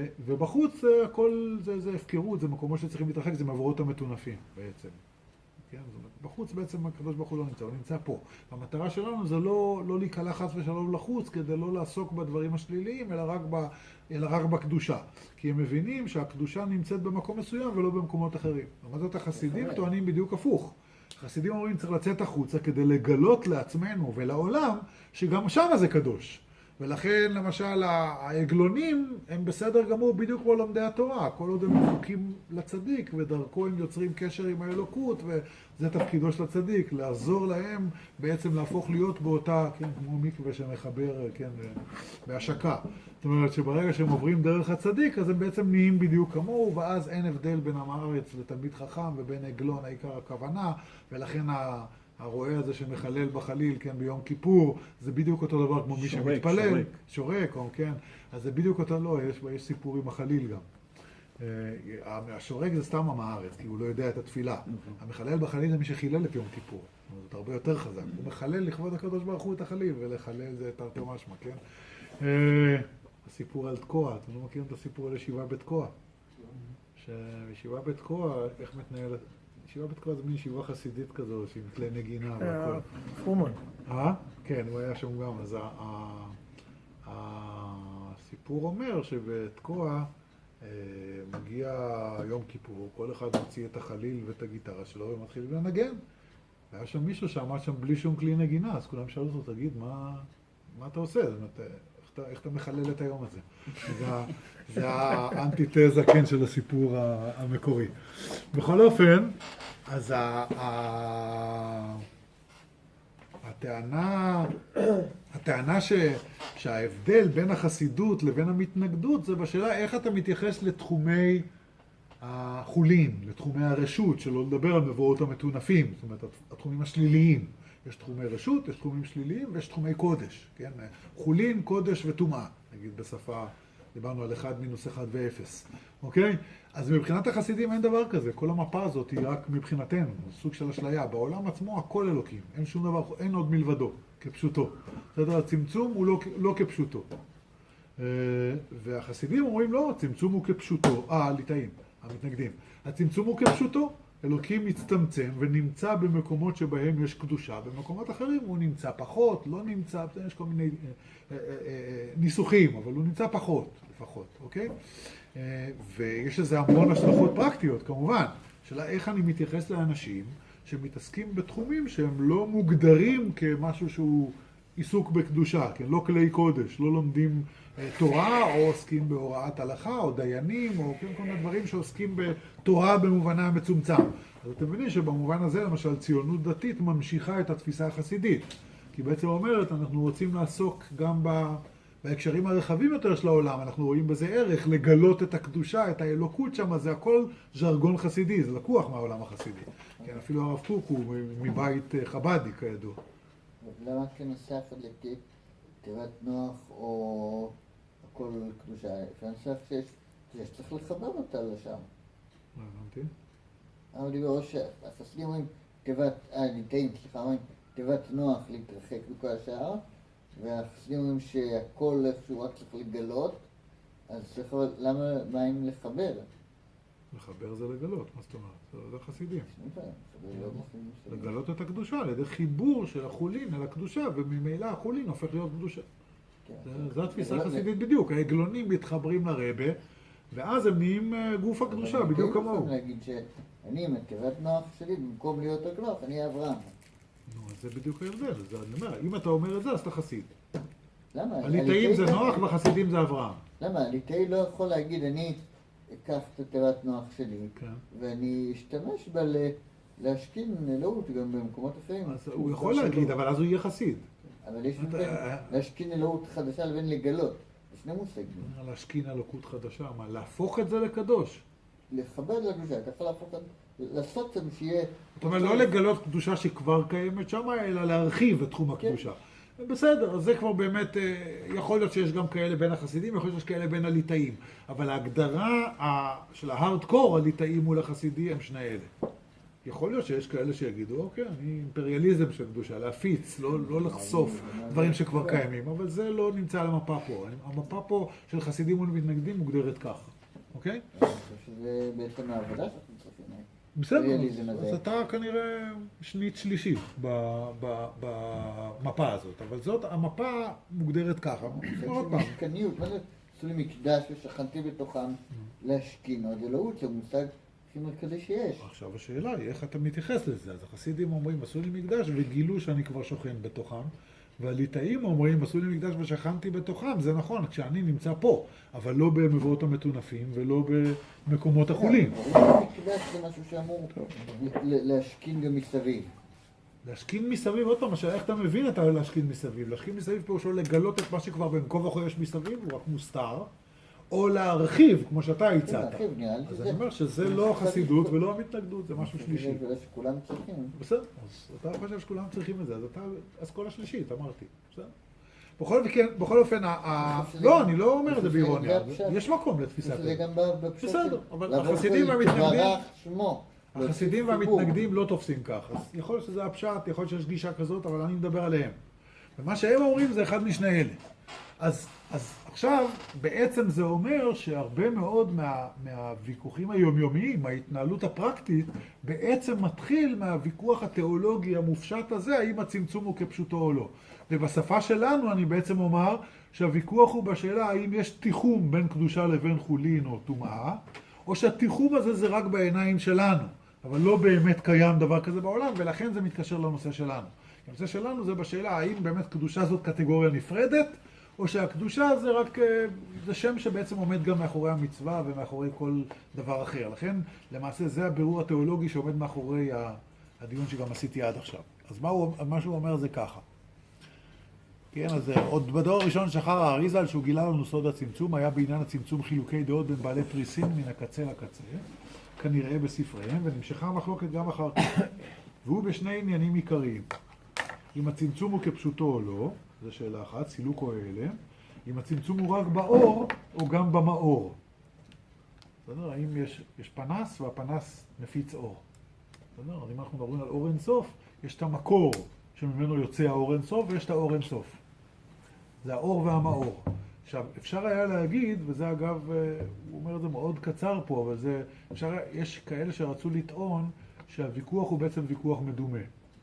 ובחוץ הכל זה הפקרות, זה מקומות שצריכים להתרחק, זה מבואות המטונפים בעצם. כן? בחוץ בעצם הקדוש ברוך הוא לא נמצא, הוא נמצא פה. המטרה שלנו זה לא להיקלע חס ושלום לחוץ, כדי לא לעסוק בדברים השליליים, אלא רק בקדושה. כי הם מבינים שהקדושה נמצאת במקום מסוים ולא במקומות אחרים. לעומת זאת החסידים טוענים בדיוק הפוך. החסידים אומרים צריך לצאת החוצה כדי לגלות לעצמנו ולעולם שגם שם זה קדוש. ולכן למשל העגלונים הם בסדר גמור בדיוק כמו לומדי התורה, כל עוד הם דבוקים לצדיק ודרכו הם יוצרים קשר עם האלוקות, וזה תפקידו של הצדיק, לעזור להם בעצם להפוך להיות באותה, כן, כמו מקווה שמחבר, כן, בהשקה. זאת אומרת שברגע שהם עוברים דרך הצדיק אז הם בעצם נהיים בדיוק כמוהו, ואז אין הבדל בין עם הארץ לתלמיד חכם ובין עגלון העיקר הכוונה, ולכן הרועה הזה שמחלל בחליל, כן, ביום כיפור, זה בדיוק אותו דבר כמו מי שמתפלל. שורק, כן. אז זה בדיוק אותו, לא, יש סיפור עם החליל גם. השורק זה סתם עם הארץ, כי הוא לא יודע את התפילה. המחלל בחליל זה מי שחילל את יום כיפור. זאת הרבה יותר חזק. הוא מחלל לכבוד הקדוש ברוך הוא את החליל, ולחלל זה תרתי משמע, כן? הסיפור על תקוע, אתם לא מכירים את הסיפור על ישיבה בתקוע? שישיבה בתקוע, איך מתנהלת? ישיבה בתקוע זה מין ישיבה חסידית כזו, עם כלי נגינה והכל. פרומן. כן, הוא היה שם גם. אז הסיפור אומר שבתקוע מגיע יום כיפור, כל אחד מוציא את החליל ואת הגיטרה שלו ומתחיל לנגן. והיה שם מישהו שעמד שם בלי שום כלי נגינה, אז כולם שאלו אותו, תגיד, מה אתה עושה? איך אתה מחלל את היום הזה? זה האנטיתזה, כן, של הסיפור המקורי. בכל אופן, אז הטענה שההבדל בין החסידות לבין המתנגדות זה בשאלה איך אתה מתייחס לתחומי החולין, לתחומי הרשות, שלא לדבר על מבואות המטונפים, זאת אומרת, התחומים השליליים. יש תחומי רשות, יש תחומים שליליים ויש תחומי קודש, כן? חולין, קודש וטומאה, נגיד בשפה, דיברנו על 1 מינוס 1 ו-0, אוקיי? אז מבחינת החסידים אין דבר כזה, כל המפה הזאת היא רק מבחינתנו, סוג של אשליה, בעולם עצמו הכל אלוקים, אין שום דבר, אין עוד מלבדו, כפשוטו. בסדר, הצמצום הוא לא כפשוטו. והחסידים אומרים לא, הצמצום הוא כפשוטו, הליטאים, המתנגדים, הצמצום הוא כפשוטו. אלוקים מצטמצם ונמצא במקומות שבהם יש קדושה, במקומות אחרים הוא נמצא פחות, לא נמצא, יש כל מיני ניסוחים, אבל הוא נמצא פחות, לפחות, אוקיי? ויש לזה המון השלכות פרקטיות, כמובן, שאלה איך אני מתייחס לאנשים שמתעסקים בתחומים שהם לא מוגדרים כמשהו שהוא עיסוק בקדושה, כן? לא כלי קודש, לא לומדים תורה או עוסקים בהוראת הלכה או דיינים או כן, כל מיני דברים שעוסקים בתורה במובנה המצומצם. אז אתם מבינים שבמובן הזה למשל ציונות דתית ממשיכה את התפיסה החסידית, כי בעצם אומרת אנחנו רוצים לעסוק גם בהקשרים הרחבים יותר של העולם, אנחנו רואים בזה ערך, לגלות את הקדושה, את האלוקות שם, זה הכל ז'רגון חסידי, זה לקוח מהעולם החסידי. כן, אפילו הרב קוק הוא מבית חבדי כידוע. למה כנוסף לתיבת נוח או הכל קדושה? כנוסף שצריך לחבר אותה לשם. לא הבנתי. אבל בראש החסידים אומרים ליטאים, אומרים תיבת נוח להתרחק בכל השאר, והחסידים אומרים שהכל איכשהו רק צריך לגלות, אז צריך, מה אם לחבר? לחבר זה לגלות, מה זאת אומרת? זה חסידים. לגלות את הקדושה על ידי חיבור של החולין אל הקדושה, וממילא החולין הופך להיות קדושה. זו התפיסה החסידית בדיוק. העגלונים מתחברים לרבה, ואז הם נהיים גוף הקדושה, בדיוק כמוהו. אני יכול להגיד שאני עם תיבת נוח שלי, במקום להיות הקלוח, אני אברהם. נו, אז זה בדיוק ההבדל. אני אומר, אם אתה אומר את זה, אז אתה חסיד. למה? הליטאים זה נוח והחסידים זה אברהם. למה? הליטאי לא יכול להגיד, אני אקח את תיבת נוח שלי, ואני אשתמש בה להשכין אלוהות גם במקומות אחרים. הוא יכול להגיד, אבל אז הוא יהיה חסיד. אבל יש בין להשכין אלוהות חדשה לבין לגלות. זה שני מושגים. להשכין אלוקות חדשה, מה? להפוך את זה לקדוש. לחבר לקדושה, אתה יכול להפוך את זה, לעשות את זה שיהיה... זאת אומרת, לא לגלות קדושה שכבר קיימת שם, אלא להרחיב את תחום הקדושה. בסדר, אז זה כבר באמת, יכול להיות שיש גם כאלה בין החסידים, יכול להיות שיש כאלה בין הליטאים. אבל ההגדרה של ההארדקור, הליטאים מול החסידי, הם שני אלה. יכול להיות שיש כאלה שיגידו, אוקיי, אני אימפריאליזם של קדושה, להפיץ, לא לחשוף דברים שכבר קיימים, אבל זה לא נמצא על המפה פה. המפה פה של חסידים מול מתנגדים מוגדרת כך, אוקיי? אני חושב שזה בעצם העבודה שאנחנו צריכים. בסדר, אז אתה כנראה שנית שלישי במפה הזאת, אבל זאת, המפה מוגדרת ככה. משכניות, מה זה עשו לי מקדש ושכנתי בתוכם להשכין, עוד אלוהות, זה מושג הכי מרכזי שיש. עכשיו השאלה היא איך אתה מתייחס לזה, אז החסידים אומרים עשו לי מקדש וגילו שאני כבר שוכן בתוכם, והליטאים אומרים עשו לי מקדש ושכנתי בתוכם, זה נכון, כשאני נמצא פה, אבל לא במבואות המטונפים ולא במקומות החולים. מקדש זה משהו שאמור להשכין גם מסביב. להשכין מסביב, עוד פעם, איך אתה מבין את להשכין מסביב? להשכין מסביב פה הוא לגלות את מה שכבר בין כה וכה יש מסביב, הוא רק מוסתר, או להרחיב, כמו שאתה הצעת. אז אני אומר שזה לא החסידות ולא המתנגדות, זה משהו שלישי. זה שכולם צריכים. בסדר, אז אתה חושב שכולם צריכים את זה, אז כל השלישית, אמרתי. בסדר? בכל אופן, לא, אני לא אומר את זה באירוניה, יש מקום לתפיסה כזאת. זה גם בפשוט. בסדר, אבל החסידים והמתנגדים לא תופסים כך. אז יכול להיות שזה הפשט, יכול להיות שיש גישה כזאת, אבל אני מדבר עליהם. ומה שהם אומרים זה אחד משני אלה. אז עכשיו, בעצם זה אומר שהרבה מאוד מהוויכוחים היומיומיים, ההתנהלות הפרקטית, בעצם מתחיל מהוויכוח התיאולוגי המופשט הזה, האם הצמצום הוא כפשוטו או לא. ובשפה שלנו אני בעצם אומר שהוויכוח הוא בשאלה האם יש תיחום בין קדושה לבין חולין או טומאה, או שהתיחום הזה זה רק בעיניים שלנו, אבל לא באמת קיים דבר כזה בעולם, ולכן זה מתקשר לנושא שלנו. הנושא שלנו זה בשאלה האם באמת קדושה זאת קטגוריה נפרדת, או שהקדושה זה רק, זה שם שבעצם עומד גם מאחורי המצווה ומאחורי כל דבר אחר. לכן, למעשה, זה הבירור התיאולוגי שעומד מאחורי הדיון שגם עשיתי עד עכשיו. אז מה שהוא אומר זה ככה. כן, אז עוד בדור הראשון שחר האריזל, שהוא גילה לנו סוד הצמצום, היה בעניין הצמצום חילוקי דעות בין בעלי פריסין מן הקצה לקצה, כנראה בספריהם, ונמשכה המחלוקת גם אחר כך. והוא בשני עניינים עיקריים. אם הצמצום הוא כפשוטו או לא, זו שאלה אחת, סילוק או הלם. אם הצמצום הוא רק באור או גם במאור. בסדר? האם יש פנס והפנס מפיץ אור. בסדר? אז אם אנחנו מדברים על אור אינסוף, יש את המקור שממנו יוצא האור אינסוף ויש את האור אינסוף. זה האור והמאור. עכשיו, אפשר היה להגיד, וזה אגב, הוא אומר את זה מאוד קצר פה, אבל זה, יש כאלה שרצו לטעון שהוויכוח הוא בעצם ויכוח מדומה.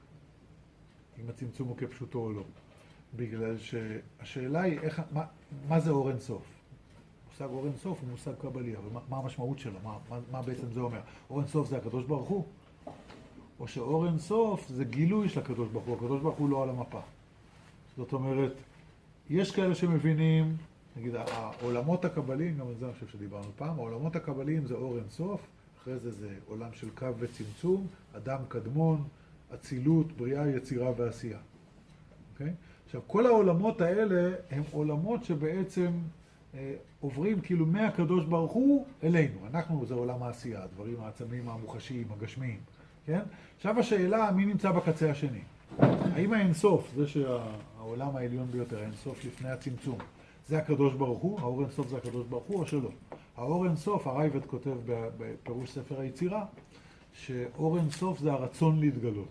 אם הצמצום הוא כפשוטו או לא. בגלל שהשאלה היא מה זה אור אינסוף? מושג אור אינסוף הוא מושג קבלי, אבל מה המשמעות שלו? מה בעצם זה אומר? אור אינסוף זה הקדוש ברוך הוא? או שאור אינסוף זה גילוי של הקדוש ברוך הוא, הקדוש ברוך הוא לא על המפה. זאת אומרת, יש כאלה שמבינים, נגיד, העולמות הקבליים, גם על זה אני חושב שדיברנו פעם, העולמות הקבליים זה אור אינסוף, אחרי זה עולם של קו וצמצום, אדם קדמון, אצילות, בריאה, יצירה ועשייה. אוקיי? עכשיו, כל העולמות האלה הם עולמות שבעצם עוברים כאילו מהקדוש ברוך הוא אלינו. אנחנו זה עולם העשייה, הדברים העצמיים, המוחשיים, הגשמיים. כן? עכשיו השאלה, מי נמצא בקצה השני? האם האינסוף, זה שהעולם העליון ביותר, האינסוף לפני הצמצום, זה הקדוש ברוך הוא? האור אינסוף זה הקדוש ברוך הוא או שלא? האור אינסוף, הרייבד כותב בפירוש ספר היצירה, שאור אינסוף זה הרצון להתגלות.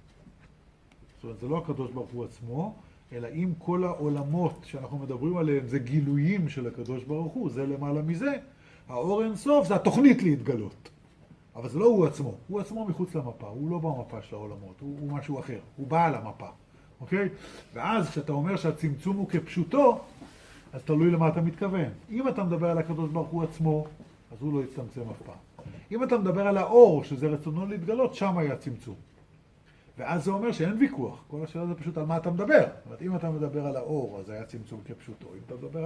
זאת אומרת, זה לא הקדוש ברוך הוא עצמו, אלא אם כל העולמות שאנחנו מדברים עליהם זה גילויים של הקדוש ברוך הוא, זה למעלה מזה, האור אינסוף זה התוכנית להתגלות. אבל זה לא הוא עצמו, הוא עצמו מחוץ למפה, הוא לא במפה של העולמות, הוא משהו אחר, הוא בעל המפה, אוקיי? ואז כשאתה אומר שהצמצום הוא כפשוטו, אז תלוי למה אתה מתכוון. אם אתה מדבר על הקדוש ברוך הוא עצמו, אז הוא לא יצטמצם אף פעם. אם אתה מדבר על האור, שזה רצונו להתגלות, שם היה צמצום. ואז זה אומר שאין ויכוח. כל השאלה זה פשוט על מה אתה מדבר. זאת אומרת, אם אתה מדבר על האור, אז היה צמצום כפשוטו. אם אתה מדבר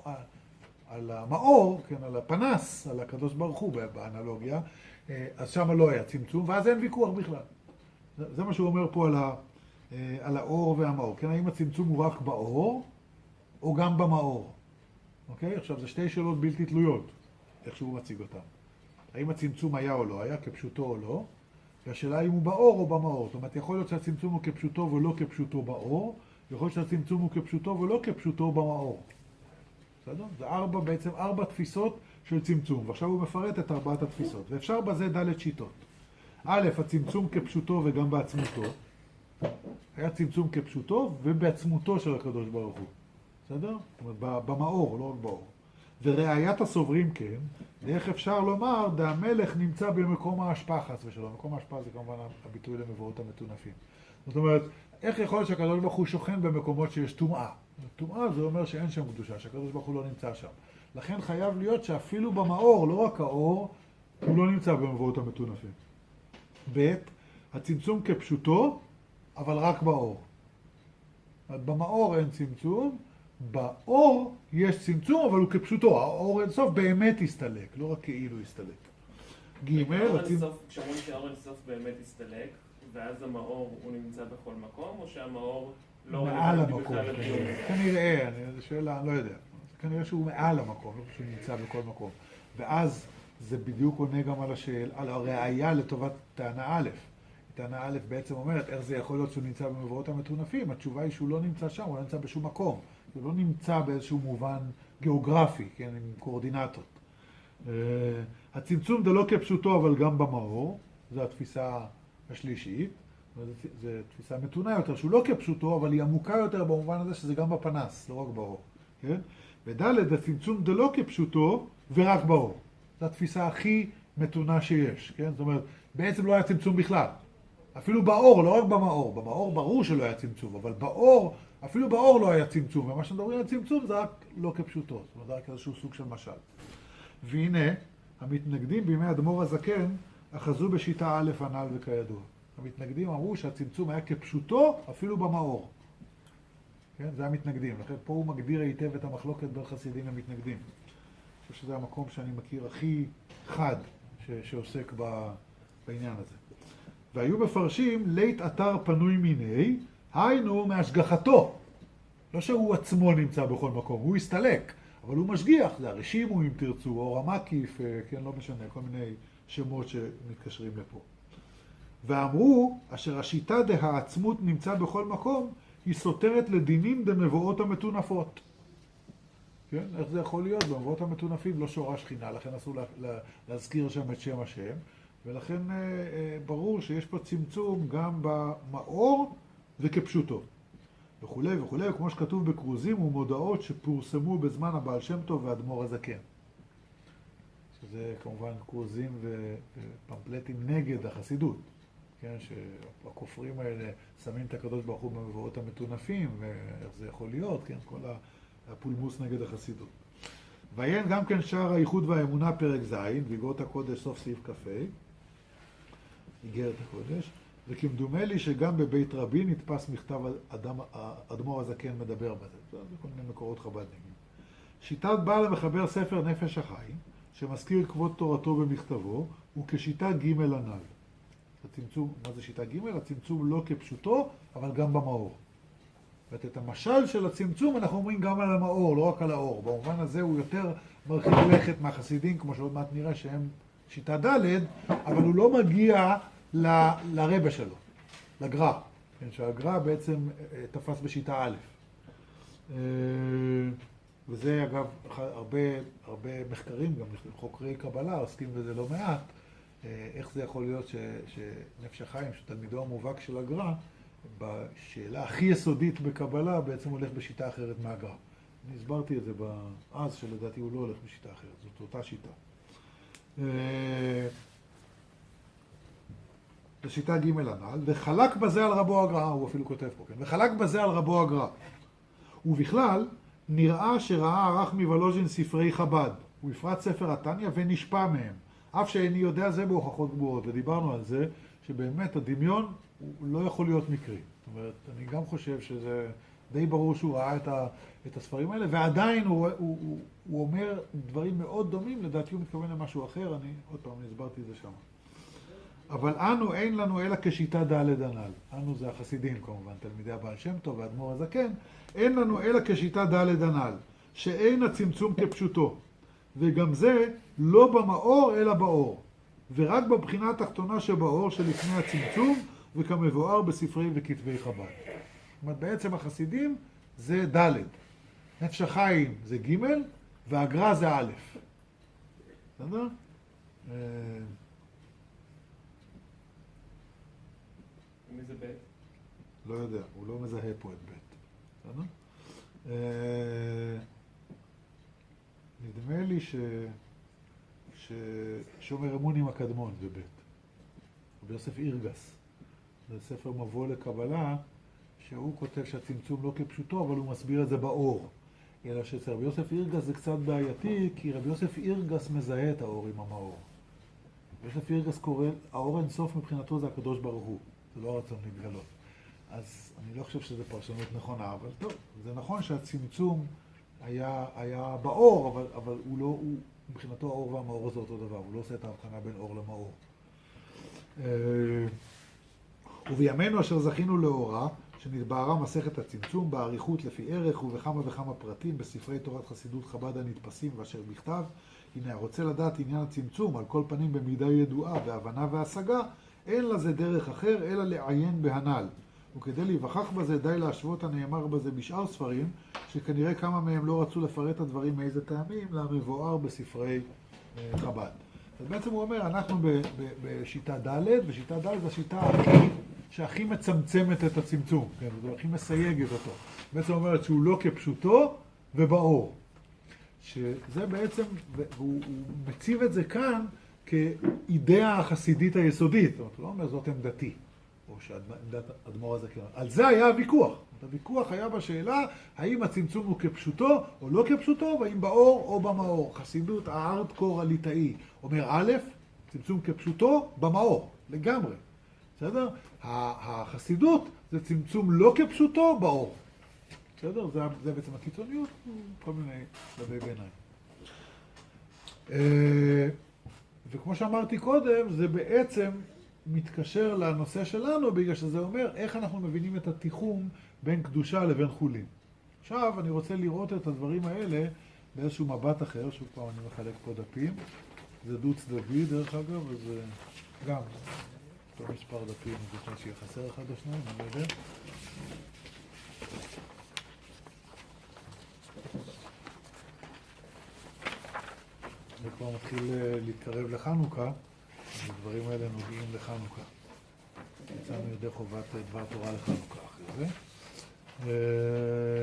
על המאור, כן, על הפנס, על הקדוש ברוך הוא באנלוגיה, אז שם לא היה צמצום, ואז אין ויכוח בכלל. זה מה שהוא אומר פה על האור והמאור. כן, האם הצמצום הוא רק באור, או גם במאור? אוקיי? עכשיו, זה שתי שאלות בלתי תלויות, איך שהוא מציג אותן. האם הצמצום היה או לא היה, כפשוטו או לא, והשאלה אם הוא באור או במאור. זאת אומרת, יכול להיות שהצמצום הוא כפשוטו ולא כפשוטו באור, יכול להיות שהצמצום הוא כפשוטו ולא כפשוטו במאור. בסדר? זה בעצם ארבע תפיסות של צמצום, ועכשיו הוא מפרט את ארבעת התפיסות, ואפשר בזה ד' שיטות. א', הצמצום כפשוטו וגם בעצמותו. היה צמצום כפשוטו ובעצמותו של הקדוש ברוך הוא. בסדר? זאת אומרת, במאור, לא רק באור. וראיית הסוברים כן, ואיך אפשר לומר, המלך נמצא במקום ההשפעה חס ושלום. מקום ההשפעה זה כמובן הביטוי למבואות המטונפים. זאת אומרת, איך יכול להיות שהקדוש ברוך הוא שוכן במקומות שיש טומאה? טומאה זה אומר שאין שם קדושה, שהקדוש ברוך הוא לא נמצא שם. לכן חייב להיות שאפילו במאור, לא רק האור, הוא לא נמצא במבואות המטונפים. ב' הצמצום כפשוטו, אבל רק באור. במאור אין צמצום, באור יש צמצום, אבל הוא כפשוטו. האור אינסוף באמת יסתלק, לא רק כאילו יסתלק. ג' כשאומרים שהאור אינסוף באמת יסתלק, ואז המאור הוא נמצא בכל מקום, או שהמאור לא מעל המקום? כנראה, זו שאלה, אני לא יודע. כנראה שהוא מעל המקום, לא שהוא נמצא בכל מקום. ואז זה בדיוק עונה גם על הראייה לטובת טענה א'. טענה א' בעצם אומרת, איך זה יכול להיות שהוא נמצא במבואות המטונפים? התשובה היא שהוא לא נמצא שם, הוא לא נמצא בשום מקום. הוא לא נמצא באיזשהו מובן גיאוגרפי, כן, עם קואורדינטות. הצמצום זה לא כפשוטו, אבל גם במאור, זו התפיסה השלישית. זו תפיסה מתונה יותר, שהוא לא כפשוטו, אבל היא עמוקה יותר במובן הזה שזה גם בפנס, לא רק באור. כן? וד' הצמצום זה לא כפשוטו, ורק באור. זו התפיסה הכי מתונה שיש. כן? זאת אומרת, בעצם לא היה צמצום בכלל. אפילו באור, לא רק במאור. במאור ברור שלא היה צמצום, אבל באור, אפילו באור לא היה צמצום. ומה שמדברים על צמצום זה רק לא כפשוטו. זאת אומרת, זה רק איזשהו סוג של משל. והנה, המתנגדים בימי אדמו"ר הזקן אחזו בשיטה א' הנ"ל וכידוע. המתנגדים אמרו שהצמצום היה כפשוטו אפילו במאור. כן? זה המתנגדים. לכן פה הוא מגדיר היטב את המחלוקת בין חסידים למתנגדים. אני חושב שזה המקום שאני מכיר הכי חד שעוסק בעניין הזה. והיו מפרשים לית אתר פנוי מיני, היינו מהשגחתו. לא שהוא עצמו נמצא בכל מקום, הוא הסתלק, אבל הוא משגיח. זה הרשימו אם תרצו, או המקיף, כן, לא משנה, כל מיני שמות שמתקשרים לפה. ואמרו, אשר השיטה דהעצמות נמצא בכל מקום, היא סותרת לדינים דמבואות המטונפות. כן? איך זה יכול להיות? במבואות המטונפים לא שורה שכינה, לכן אסור להזכיר שם את שם השם, ולכן ברור שיש פה צמצום גם במאור וכפשוטו. וכולי וכולי, כמו שכתוב בכרוזים ומודעות שפורסמו בזמן הבעל שם טוב ואדמו"ר הזקן. שזה כמובן כרוזים ופמפלטים נגד החסידות. כן, שהכופרים האלה שמים את הקדוש ברוך הוא במבואות המטונפים, ואיך זה יכול להיות, כן, כל הפולמוס נגד החסידות. ועיין גם כן שער הייחוד והאמונה פרק ז', ואיגרות הקודש סוף סעיף כ"ה, איגרת הקודש, וכמדומה לי שגם בבית רבי נתפס מכתב אדמו"ר הזקן מדבר בזה. זה כל מיני מקורות חב"דניקים. שיטת בעל המחבר ספר נפש החיים, שמזכיר כבוד תורתו במכתבו, הוא כשיטה ג' הנ"ל. הצמצום, מה זה שיטה ג'? הצמצום לא כפשוטו, אבל גם במאור. ואת המשל של הצמצום אנחנו אומרים גם על המאור, לא רק על האור. במובן הזה הוא יותר מרחיק לכת מהחסידים, כמו שעוד מעט נראה שהם שיטה ד', אבל הוא לא מגיע לרבא שלו, לגר"א. כן, שהגר"א בעצם תפס בשיטה א'. וזה אגב הרבה מחקרים, גם חוקרי קבלה עוסקים בזה לא מעט, איך זה יכול להיות שנפש החיים, שתלמידו המובהק של הגר"א, בשאלה הכי יסודית בקבלה בעצם הולך בשיטה אחרת מהגר"א. אני הסברתי את זה אז, שלדעתי הוא לא הולך בשיטה אחרת, זאת אותה שיטה. זו שיטה ג' הנ"ל, וחלק בזה על רבו הגר"א, הוא אפילו כותב פה, כן? וחלק בזה על רבו הגר"א. ובכלל, נראה שראה ערך מוולוז'ין ספרי חב"ד, ובפרט ספר התניא, ונשפע מהם. אף שאיני יודע זה בהוכחות גבוהות, ודיברנו על זה, שבאמת הדמיון הוא לא יכול להיות מקרי. זאת אומרת, אני גם חושב שזה די ברור שהוא ראה את הספרים האלה, ועדיין הוא אומר דברים מאוד דומים, לדעתי הוא מתכוון למשהו אחר, עוד פעם, אני הסברתי את זה שם. אבל אנו אין לנו אלא כשיטה ד' הנ"ל. אנו זה החסידים כמובן, תלמידי הבעל שם טוב ואדמו"ר הזקן, אין לנו אלא כשיטה ד' הנ"ל, שאין הצמצום כפשוטו. וגם זה לא במאור אלא באור, ורק בבחינה התחתונה שבאור שלפני הצמצום, וכמבואר בספרי וכתבי חב"ד. זאת אומרת, בעצם החסידים זה ד', נפש החיים זה ג', והגר"א זה א'. בסדר? מי זה ב'? לא יודע, הוא לא מזהה פה את ב'. בסדר? נדמה לי ששומר אמונים הקדמון זה ב' רבי יוסף אירגס. זה ספר מבוא לקבלה, שהוא כותב שהצמצום לא כפשוטו, אבל הוא מסביר את זה באור. אלא שאצל רבי יוסף אירגס זה קצת בעייתי, כי רבי יוסף אירגס מזהה את האור עם המאור. רבי יוסף אירגס קורא, האור אינסוף מבחינתו זה הקדוש ברוך הוא. זה לא הרצון להתגלות. אז אני לא חושב שזו פרשנות נכונה, אבל טוב, זה נכון שהצמצום היה באור, אבל הוא לא, מבחינתו האור והמאור זה אותו דבר, הוא לא עושה את ההבחנה בין אור למאור. ובימינו אשר זכינו לאורה, שנתבהרה מסכת הצמצום באריכות לפי ערך ובכמה וכמה פרטים בספרי תורת חסידות חב"ד הנתפסים ואשר בכתב. הנה, הרוצה לדעת עניין הצמצום, על כל פנים במידה ידועה, בהבנה והשגה, אין לזה דרך אחר אלא לעיין בהנ"ל. וכדי להיווכח בזה די להשוות הנאמר בזה בשאר ספרים, שכנראה כמה מהם לא רצו לפרט את הדברים מאיזה טעמים, למבואר בספרי חב"ד. אז בעצם הוא אומר, אנחנו בשיטה ד', ושיטה ד' זה השיטה שהכי מצמצמת את הצמצום, כן? זה הכי מסייגת אותו. בעצם אומרת שהוא לא כפשוטו ובאור. שזה בעצם, והוא מציב את זה כאן כאידאה החסידית היסודית. זאת אומרת, הוא לא אומר זאת עמדתי, או שעמדת אדמו"ר הזקן. על זה היה הוויכוח. הוויכוח היה בשאלה האם הצמצום הוא כפשוטו או לא כפשוטו, והאם באור או במאור. חסידות הארדקור הליטאי אומר א', צמצום כפשוטו במאור, לגמרי. בסדר? החסידות זה צמצום לא כפשוטו באור. בסדר? זה בעצם הקיצוניות, כל מיני שלבי ביניים. וכמו שאמרתי קודם, זה בעצם מתקשר לנושא שלנו, בגלל שזה אומר איך אנחנו מבינים את התיחום בין קדושה לבין חולין. עכשיו אני רוצה לראות את הדברים האלה באיזשהו מבט אחר, שוב פעם אני מחלק פה דפים. זה דו צדדי דרך אגב, וזה גם אותו מספר דפים, זה כמו שיהיה חסר אחד או שניים, אני לא יודע. זה כבר מתחיל להתקרב לחנוכה, הדברים האלה נוגעים לחנוכה. יצאנו ידי חובת דבר תורה לחנוכה אחרי זה.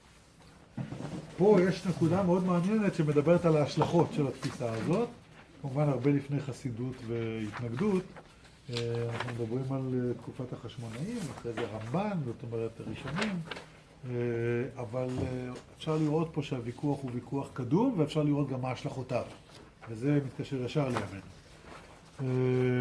פה יש נקודה מאוד מעניינת שמדברת על ההשלכות של התפיסה הזאת. כמובן הרבה לפני חסידות והתנגדות. אנחנו מדברים על תקופת החשמונאים, אחרי זה רמב"ן, זאת אומרת הראשונים. אבל אפשר לראות פה שהוויכוח הוא ויכוח קדום, ואפשר לראות גם מה השלכותיו. וזה מתקשר ישר לימינו.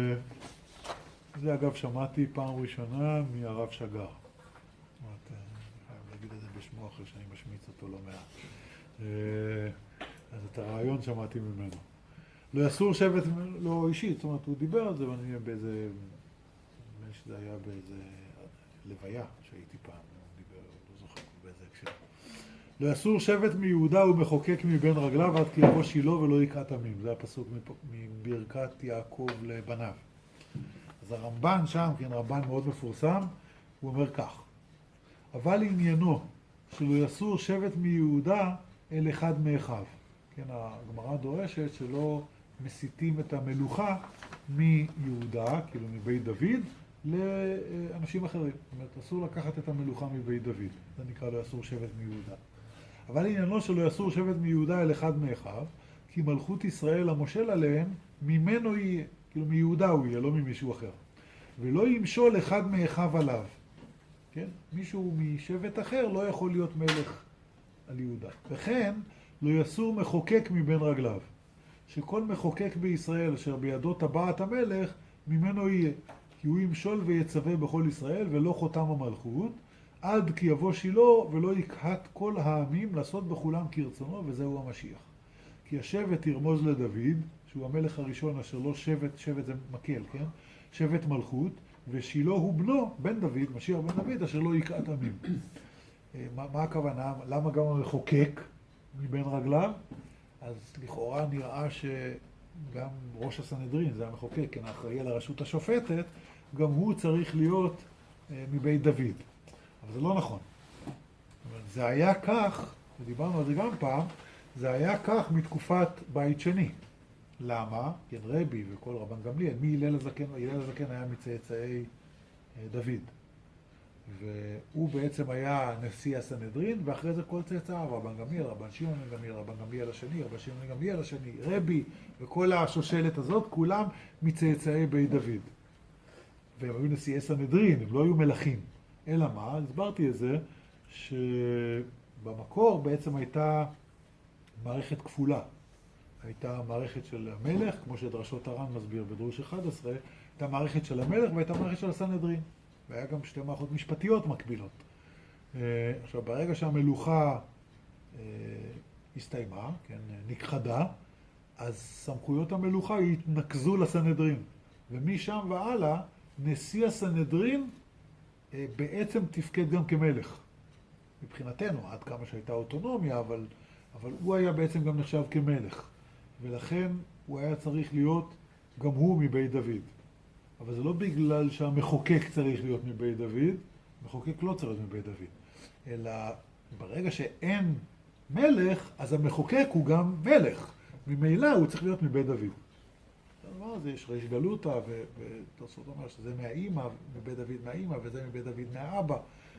זה אגב שמעתי פעם ראשונה מהרב שגר. אני חייב להגיד את זה בשמו אחרי שאני משמיץ אותו לא מעט. אז את הרעיון שמעתי ממנו. לא יסור שבט, לא אישית, זאת אומרת הוא דיבר על זה, ואני באיזה, שזה היה באיזה לוויה שהייתי פעם, הוא דיבר, לא זוכר באיזה הקשר. לא יסור שבט מיהודה ומחוקק מבין רגליו עד כי יבוא שילה ולא יקראת עמים. זה הפסוק מברכת יעקב לבניו. אז הרמב"ן שם, כן, רמב"ן מאוד מפורסם, הוא אומר כך: אבל עניינו שלא יסור שבט מיהודה אל אחד מאחיו. כן, הגמרא דורשת שלא מסיתים את המלוכה מיהודה, כאילו מבית דוד, לאנשים אחרים. זאת אומרת, אסור לקחת את המלוכה מבית דוד. זה נקרא לא יסור שבט מיהודה. אבל עניינו שלא יסור שבט מיהודה אל אחד מאחיו, כי מלכות ישראל המושל עליהם, ממנו יהיה, כאילו מיהודה הוא יהיה, לא ממישהו אחר. ולא ימשול אחד מאחיו עליו. כן? מישהו משבט אחר לא יכול להיות מלך על יהודה. וכן, לא יסור מחוקק מבין רגליו. שכל מחוקק בישראל אשר בידו טבעת המלך, ממנו יהיה. כי הוא ימשול ויצווה בכל ישראל ולא חותם המלכות, עד כי יבוא שילה ולא יקהת כל העמים לעשות בכולם כרצונו, וזהו המשיח. כי השבט ירמוז לדוד, שהוא המלך הראשון אשר לא שבט, שבט זה מקל, כן? שבט מלכות, ושילה הוא בנו, בן דוד, משיח בן דוד, אשר לא יקהת עמים. מה הכוונה? למה גם המחוקק מבין רגליו? אז לכאורה נראה שגם ראש הסנהדרין, זה המחוקק, כן, האחראי על הרשות השופטת, גם הוא צריך להיות מבית דוד. אבל זה לא נכון. זה היה כך, ודיברנו על זה גם פעם, זה היה כך מתקופת בית שני. למה? כן, רבי וכל רבן גמליאל, מי הלל הזקן? הלל הזקן היה מצאצאי דוד. והוא בעצם היה נשיא הסנהדרין, ואחרי זה כל צאצאיו, רבן גמליאל, רבן שמעון בן גמליאל, רבן גמליאל השני, רבן שמעון בן גמליאל השני, רבי, וכל השושלת הזאת, כולם מצאצאי בית דוד. והם היו נשיאי סנהדרין, הם לא היו מלכים. אלא מה? הסברתי את זה, שבמקור בעצם הייתה מערכת כפולה. הייתה מערכת של המלך, כמו שדרשות הר"ן מסביר בדרוש 11, הייתה מערכת של המלך והייתה מערכת של הסנהדרין. והיה גם שתי מערכות משפטיות מקבילות. עכשיו, ברגע שהמלוכה הסתיימה, כן, נכחדה, אז סמכויות המלוכה התנקזו לסנהדרין. ומשם והלאה, נשיא הסנהדרין בעצם תפקד גם כמלך. מבחינתנו, עד כמה שהייתה אוטונומיה, אבל הוא היה בעצם גם נחשב כמלך. ולכן הוא היה צריך להיות גם הוא מבית דוד. אבל זה לא בגלל שהמחוקק צריך להיות מבית דוד, המחוקק לא צריך להיות מבית דוד. אלא ברגע שאין מלך, אז המחוקק הוא גם מלך. ממילא הוא צריך להיות מבית דוד. הדבר הזה יש ריש גלותא, ותוספות אומר שזה מהאימא, מבית דוד מהאימא, וזה מבית דוד מהאבא.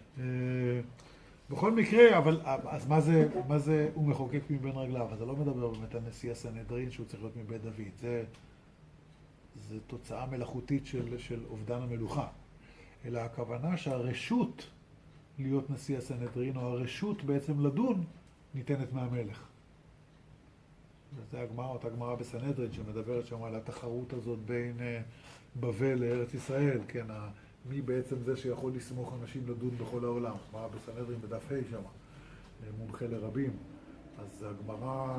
בכל מקרה, אבל אז מה זה הוא מחוקק מבין רגליו? אז זה לא מדבר באמת על נשיא הסנהדרין שהוא צריך להיות מבית דוד. זה תוצאה מלאכותית של אובדן המלוכה. אלא הכוונה שהרשות להיות נשיא הסנהדרין, או הרשות בעצם לדון, ניתנת מהמלך. וזה אותה גמרא בסנהדרין שמדברת שם על התחרות הזאת בין בבל לארץ ישראל, כן, מי בעצם זה שיכול לסמוך אנשים לדון בכל העולם. גמרא בסנהדרין בדף ה' שם, מומחה לרבים. אז הגמרא,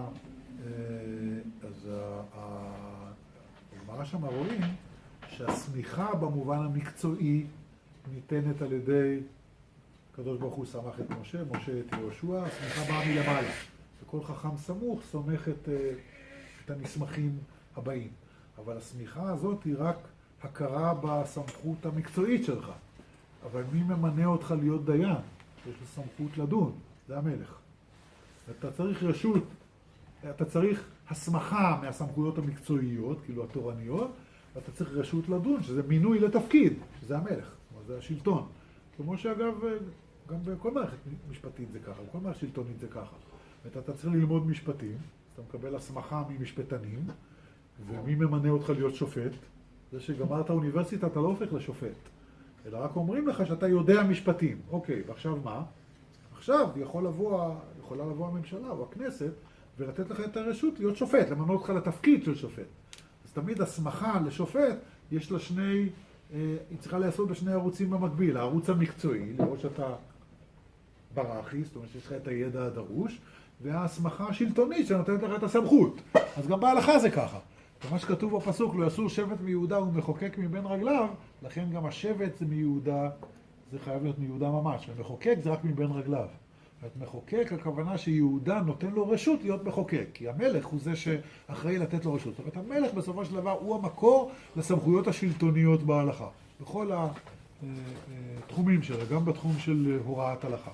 הגמרא שם רואים שהסמיכה במובן המקצועי ניתנת על ידי הקדוש ברוך הוא סמך את משה, משה את יהושע, הסמיכה באה מלמעלה. וכל חכם סמוך סומך את הנסמכים הבאים. אבל הסמיכה הזאת היא רק הכרה בסמכות המקצועית שלך. אבל מי ממנה אותך להיות דיין? יש לו סמכות לדון, זה המלך. אתה צריך רשות, אתה צריך הסמכה מהסמכויות המקצועיות, כאילו התורניות, ואתה צריך רשות לדון, שזה מינוי לתפקיד, שזה המלך, זה השלטון. כמו שאגב, גם בכל מערכת משפטית זה ככה, בכל מערכת שלטונית זה ככה. ואתה צריך ללמוד משפטים, אתה מקבל הסמכה ממשפטנים, ומי ממנה אותך להיות שופט? זה שגמרת האוניברסיטה אתה לא הופך לשופט, אלא רק אומרים לך שאתה יודע משפטים. אוקיי, ועכשיו מה? עכשיו יכולה לבוא הממשלה או הכנסת, ולתת לך את הרשות להיות שופט, למנות אותך לתפקיד של שופט. אז תמיד הסמכה לשופט, יש לה היא צריכה לעשות בשני ערוצים במקביל. הערוץ המקצועי, לראות שאתה ברחי, זאת אומרת שיש לך את הידע הדרוש, וההסמכה השלטונית שנותנת לך את הסמכות. אז גם בהלכה זה ככה. ומה שכתוב בפסוק, לא יסור שבט מיהודה ומחוקק מבין רגליו, לכן גם השבט זה מיהודה, זה חייב להיות מיהודה ממש, ומחוקק זה רק מבין רגליו. ואת מחוקק, הכוונה שיהודה נותן לו רשות להיות מחוקק, כי המלך הוא זה שאחראי לתת לו רשות. זאת אומרת, המלך בסופו של דבר הוא המקור לסמכויות השלטוניות בהלכה, בכל התחומים שלה, גם בתחום של הוראת הלכה.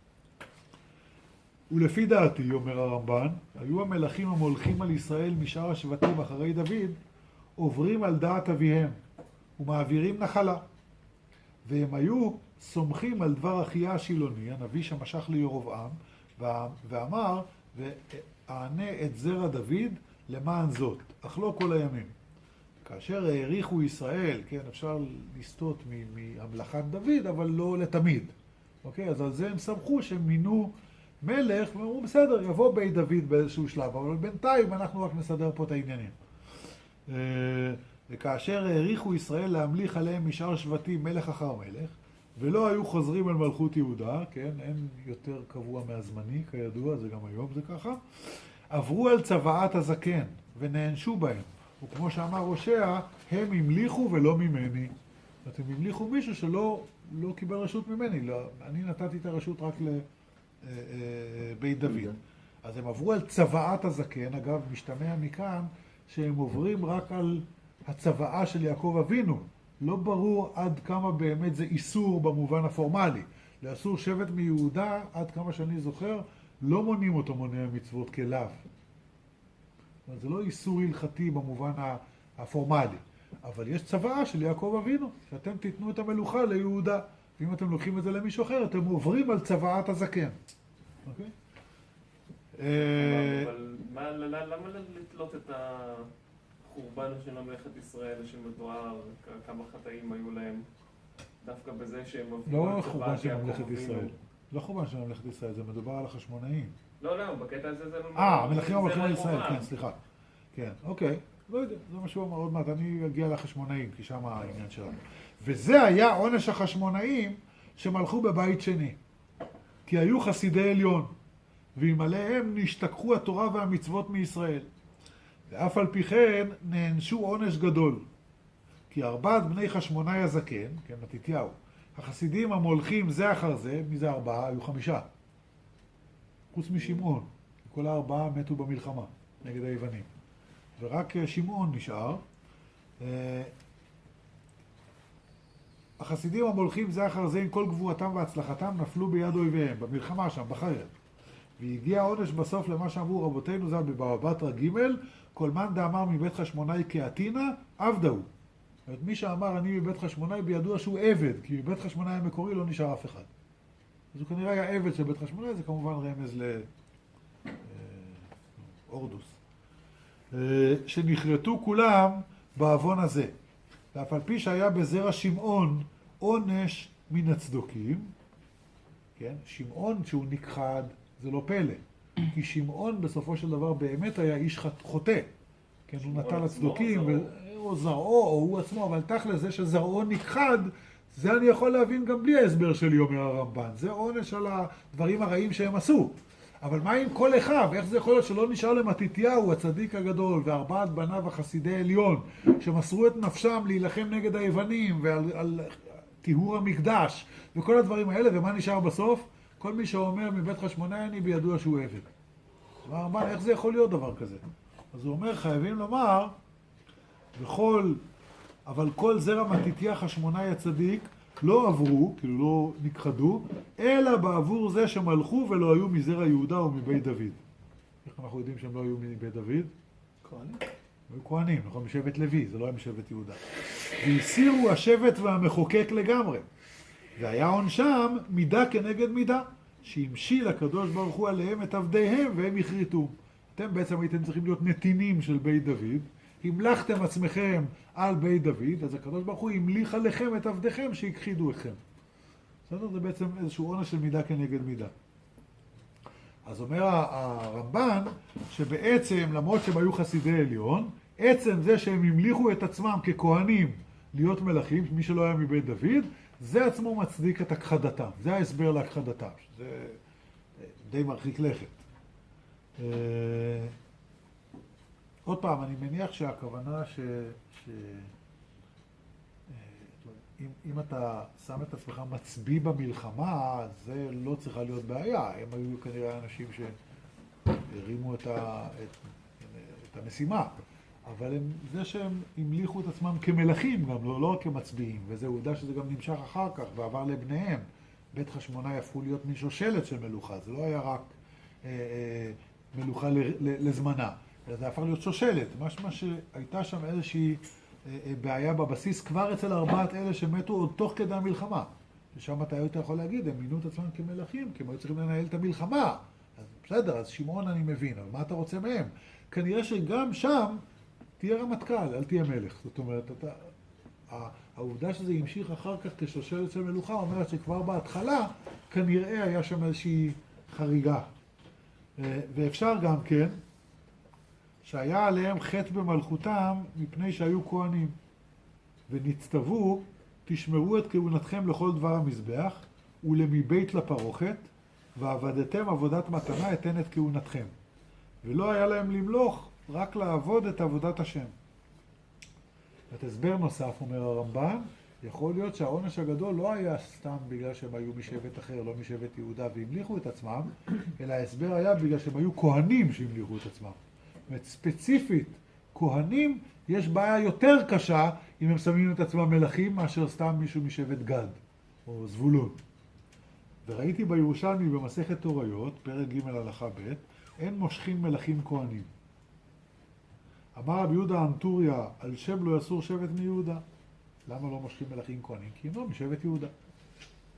ולפי דעתי, אומר הרמב"ן, היו המלכים המולכים על ישראל משאר השבטים אחרי דוד, עוברים על דעת אביהם ומעבירים נחלה. והם היו סומכים על דבר אחיה השילוני, הנביא שמשך לירובעם, ואמר, ואענה את זרע דוד למען זאת, אך לא כל הימים. כאשר העריכו ישראל, כן, אפשר לסטות מהמלכת דוד, אבל לא לתמיד. אוקיי, אז על זה הם סמכו שהם מינו מלך, ואמרו, בסדר, יבוא בית דוד באיזשהו שלב, אבל בינתיים אנחנו רק נסדר פה את העניינים. וכאשר העריכו ישראל להמליך עליהם משאר שבטים מלך אחר מלך, ולא היו חוזרים על מלכות יהודה, כן, אין יותר קבוע מהזמני, כידוע, זה גם היום זה ככה, עברו על צוואת הזקן ונענשו בהם. וכמו שאמר הושע, הם המליכו ולא ממני. אתם המליכו מישהו שלא קיבל רשות ממני, לא, אני נתתי את הרשות רק לבית דוד. אז הם עברו על צוואת הזקן, אגב, משתמע מכאן שהם עוברים רק על הצוואה של יעקב אבינו. לא ברור עד כמה באמת זה איסור במובן הפורמלי. לאסור שבט מיהודה, עד כמה שאני זוכר, לא מונים אותו מוני המצוות כלאו. זה לא איסור הלכתי במובן הפורמלי. אבל יש צוואה של יעקב אבינו, שאתם תיתנו את המלוכה ליהודה. אם אתם לוקחים את זה למישהו אחר, אתם עוברים על צוואת הזקן. אוקיי? אבל למה לתלות את החורבן של ממלכת ישראל שמתואר כמה חטאים היו להם דווקא בזה שהם עברו לא חורבן של ממלכת ישראל. לא חורבן של ממלכת ישראל, זה מדובר על החשמונאים. לא, בקטע הזה זה לא... המלכים המלכים על ישראל, כן, סליחה. כן, אוקיי, לא יודע, זה מה שהוא אמר עוד מעט, אני אגיע לחשמונאים, כי שם העניין שלנו. וזה היה עונש החשמונאים שמלכו בבית שני. כי היו חסידי עליון, ועם עליהם נשתכחו התורה והמצוות מישראל. ואף על פי כן נענשו עונש גדול. כי 4 בני חשמונאי הזקן, כן, מתתיהו, החסידים המולכים זה אחר זה, מי זה 4? היו 5. חוץ משמעון. כל 4 מתו במלחמה נגד היוונים. ורק שמעון נשאר. החסידים המולכים זה אחר זה עם כל גבורתם והצלחתם נפלו ביד אויביהם, במלחמה שם, בחרב. והגיע העונש בסוף למה שאמרו רבותינו ז"ל בבבא בתרא ג' כל מאן דאמר מבית חשמונאי כאתינא עבדהו. זאת אומרת, מי שאמר אני מבית חשמונאי בידוע שהוא עבד, כי בבית חשמונאי המקורי לא נשאר אף אחד. אז הוא כנראה היה עבד של בית חשמונאי, זה כמובן רמז לאורדוס. שנחרטו כולם בעוון הזה. ואף על פי שהיה בזרע שמעון עונש מן הצדוקים, כן? שמעון שהוא נכחד, זה לא פלא. כי שמעון בסופו של דבר באמת היה איש חוטא. כן, הוא נטל הצדוקים, או זרעו, או הוא עצמו, אבל תכל'ס זה שזרעו נכחד, זה אני יכול להבין גם בלי ההסבר שלי, אומר הרמב"ן. זה עונש על הדברים הרעים שהם עשו. אבל מה עם כל אחיו? איך זה יכול להיות שלא נשאר למתתיהו, הצדיק הגדול, ו4 בניו החסידי עליון, שמסרו את נפשם להילחם נגד היוונים, ועל טיהור המקדש, וכל הדברים האלה, ומה נשאר בסוף? כל מי שאומר מבית חשמונאי אני בידוע שהוא עבד. אמר הרמב"ן, איך זה יכול להיות דבר כזה? אז הוא אומר, חייבים לומר, אבל כל זרע מתתיה חשמונאי הצדיק, לא עברו, כאילו לא נכחדו, אלא בעבור זה שמלכו ולא היו מזרע יהודה או מבית דוד. איך אנחנו יודעים שהם לא היו מבית דוד? כהנים. היו כהנים, נכון? משבט לוי, זה לא היה משבט יהודה. והסירו השבט והמחוקק לגמרי. והיה עונשם מידה כנגד מידה, שהמשיל הקדוש ברוך הוא עליהם את עבדיהם והם הכריתו. אתם בעצם הייתם צריכים להיות נתינים של בית דוד, המלכתם עצמכם על בית דוד, אז הקדוש ברוך הוא המליך עליכם את עבדיכם שהכחידו אתכם. בסדר? זה בעצם איזשהו עונש של מידה כנגד מידה. אז אומר הרמב"ן שבעצם למרות שהם היו חסידי עליון, עצם זה שהם המליכו את עצמם ככהנים להיות מלכים, מי שלא היה מבית דוד, זה עצמו מצדיק את הכחדתם. זה ההסבר להכחדתם, שזה די מרחיק לכת. עוד פעם, אני מניח שהכוונה אם אתה שם את עצמך מצביא במלחמה, זה לא צריכה להיות בעיה. הם היו כנראה אנשים שהרימו את המשימה. אבל זה שהם המליכו את עצמם כמלכים גם, לא כמצביעים. וזה עובדה שזה גם נמשך אחר כך ועבר לבניהם. בית חשמונאי הפכו להיות מין שושלת של מלוכה. זה לא היה רק מלוכה לזמנה. זה הפך להיות שושלת, משמע שהייתה שם איזושהי בעיה בבסיס כבר אצל 4 אלה שמתו עוד תוך כדי המלחמה. ושם אתה היית יכול להגיד, הם מינו את עצמם כמלכים, כי הם היו צריכים לנהל את המלחמה. אז בסדר, אז שמעון אני מבין, אבל מה אתה רוצה מהם? כנראה שגם שם תהיה רמטכ"ל, אל תהיה מלך. זאת אומרת, העובדה שזה המשיך אחר כך כשושלת של מלוכה, אומרת שכבר בהתחלה כנראה היה שם איזושהי חריגה. ואפשר גם כן, שהיה עליהם חטא במלכותם מפני שהיו כהנים. ונצטוו, תשמרו את כהונתכם לכל דבר המזבח, ולמבית לפרוכת, ועבדתם עבודת מתנה אתן את כהונתכם. ולא היה להם למלוך, רק לעבוד את עבודת השם. את הסבר נוסף, אומר הרמב"ן, יכול להיות שהעונש הגדול לא היה סתם בגלל שהם היו משבט אחר, לא משבט יהודה, והמליכו את עצמם, אלא ההסבר היה בגלל שהם היו כהנים שהמליכו את עצמם. זאת אומרת, ספציפית, כהנים, יש בעיה יותר קשה אם הם שמים את עצמם מלכים מאשר סתם מישהו משבט גד או זבולון. וראיתי בירושלמי במסכת תוריות, פרק ג' הלכה ב', אין מושכים מלכים כהנים. אמר רבי יהודה האנטוריה, על שם לא יסור שבט מיהודה. למה לא מושכים מלכים כהנים? כי הם לא משבט יהודה.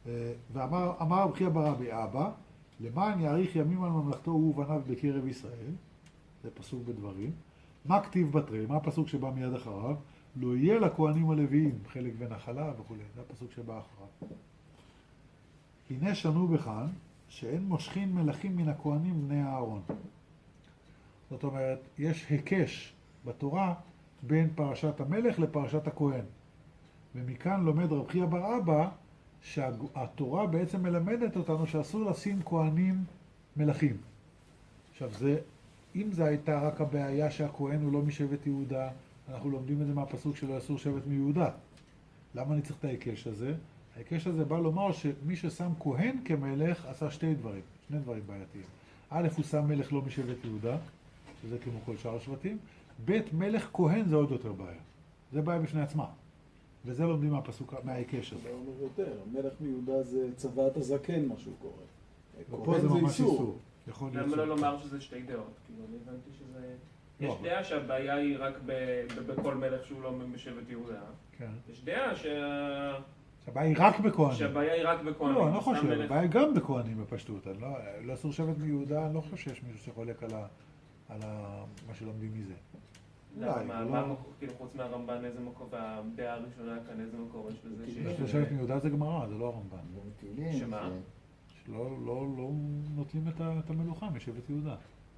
ואמר רבי חייא בר רבי אבא, למען יאריך ימים על ממלכתו הוא ובניו בקרב ישראל, זה פסוק בדברים. מה כתיב בתרי? מה הפסוק שבא מיד אחריו? לא יהיה לכהנים הלוויים חלק ונחלה וכו'. זה הפסוק שבא אחריו. הנה שנו בכאן שאין מושכין מלכים מן הכהנים בני אהרון. זאת אומרת, יש היקש בתורה בין פרשת המלך לפרשת הכהן. ומכאן לומד רבי חייא בר אבא שהתורה בעצם מלמדת אותנו שאסור לשים כהנים מלכים. עכשיו אם זה הייתה רק הבעיה שהכהן הוא לא משבט יהודה, אנחנו לומדים את זה מהפסוק שלא אסור שבט מיהודה. למה אני צריך את ההיקש הזה? ההיקש הזה בא לומר שמי ששם כהן כמלך עשה שני דברים בעייתיים. א', הוא שם מלך לא משבט יהודה, שזה כמו כל שאר השבטים. ב', מלך כהן זה עוד יותר בעיה. זה בעיה בפני עצמה. וזה לומדים מההיקש הזה. זה אומר יותר, מלך מיהודה זה צוואת הזקן, מה שהוא קורא. ופה זה ממש איסור. למה לא לומר שזה שתי דעות? כאילו, אני הבנתי שזה... יש דעה שהבעיה היא רק בכל מלך שהוא לא משבט יהודה. יש דעה שהבעיה היא רק בכהנים. שהבעיה היא רק בכהנים. לא, אני לא חושב, הבעיה היא גם בכהנים בפשטות. לא אסור שבט מיהודה, אני לא חושב שיש מישהו שחולק על מה שלומדים מזה. מה כאילו חוץ מהרמב"ן, איזה מקור, והדעה הראשונה כאן, איזה מקור יש לזה? שבט מיהודה זה גמרא, זה לא הרמב"ן. שמה? שלא נוטלים את המלוכה משבט יהודה.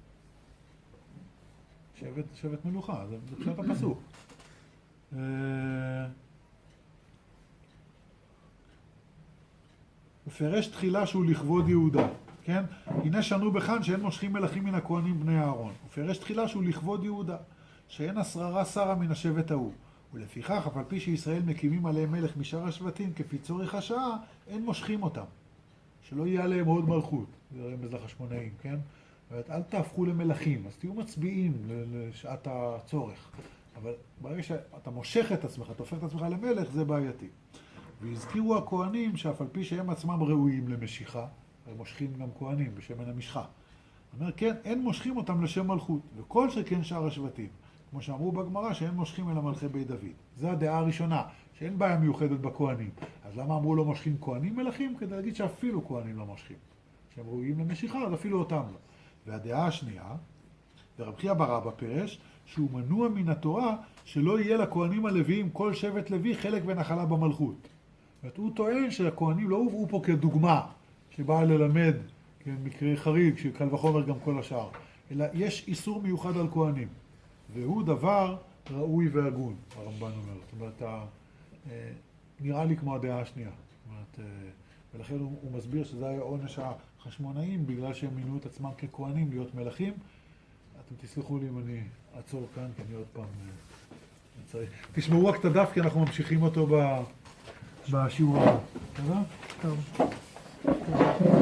שבט מלוכה, זה פשוט הפסוק. מפרש תחילה שהוא לכבוד יהודה, כן? הנה שנו בכאן שאין מושכים מלכים מן הכהנים בני אהרון. מפרש תחילה שהוא לכבוד יהודה, שאין השררה שרה מן השבט ההוא. ולפיכך, אף על פי שישראל מקימים עליהם מלך משאר השבטים כפי צורך השעה, אין מושכים אותם. שלא יהיה עליהם עוד מלכות. זה רמז לחשמונאים, כן? אל תהפכו למלכים, אז תהיו מצביעים לשעת הצורך. אבל ברגע שאתה מושך את עצמך, אתה הופך את עצמך למלך, זה בעייתי. והזכירו הכהנים שאף על פי שהם עצמם ראויים למשיכה, הם מושכים גם כהנים בשמן המשחה. אומר, כן, אין מושכים אותם לשם מלכות, וכל שכן שאר השבטים. כמו שאמרו בגמרא, שאין מושכים אלא מלכי בית דוד. זו הדעה הראשונה, שאין בעיה מיוחדת בכהנים. אז למה אמרו לא מושכים כהנים מלכים? כדי להגיד שאפילו כהנים לא מושכים. שהם ראויים למשיכה, אז אפילו אותם לא. והדעה השנייה, ורבי חייא בר אבא פירש, שהוא מנוע מן התורה שלא יהיה לכהנים הלוויים כל שבט לוי חלק ונחלה במלכות. זאת אומרת, הוא טוען שהכהנים לא הובאו פה כדוגמה שבאה ללמד מקרה חריג, שקל וחומר גם כל השאר, אלא יש איסור מיוחד על כהנים, והוא דבר ראוי והגון, הרמב"ן אומר. זאת אומרת, נראה לי כמו הדעה השנייה. זאת אומרת, ולכן הוא מסביר שזה היה עונש החשמונאים, בגלל שהם מינו את עצמם ככהנים להיות מלכים. אתם תסלחו לי אם אני אעצור כאן, כי אני עוד פעם צריך. תשמעו רק את הדף, כי אנחנו ממשיכים אותו בשיעור הבא. טוב? טוב.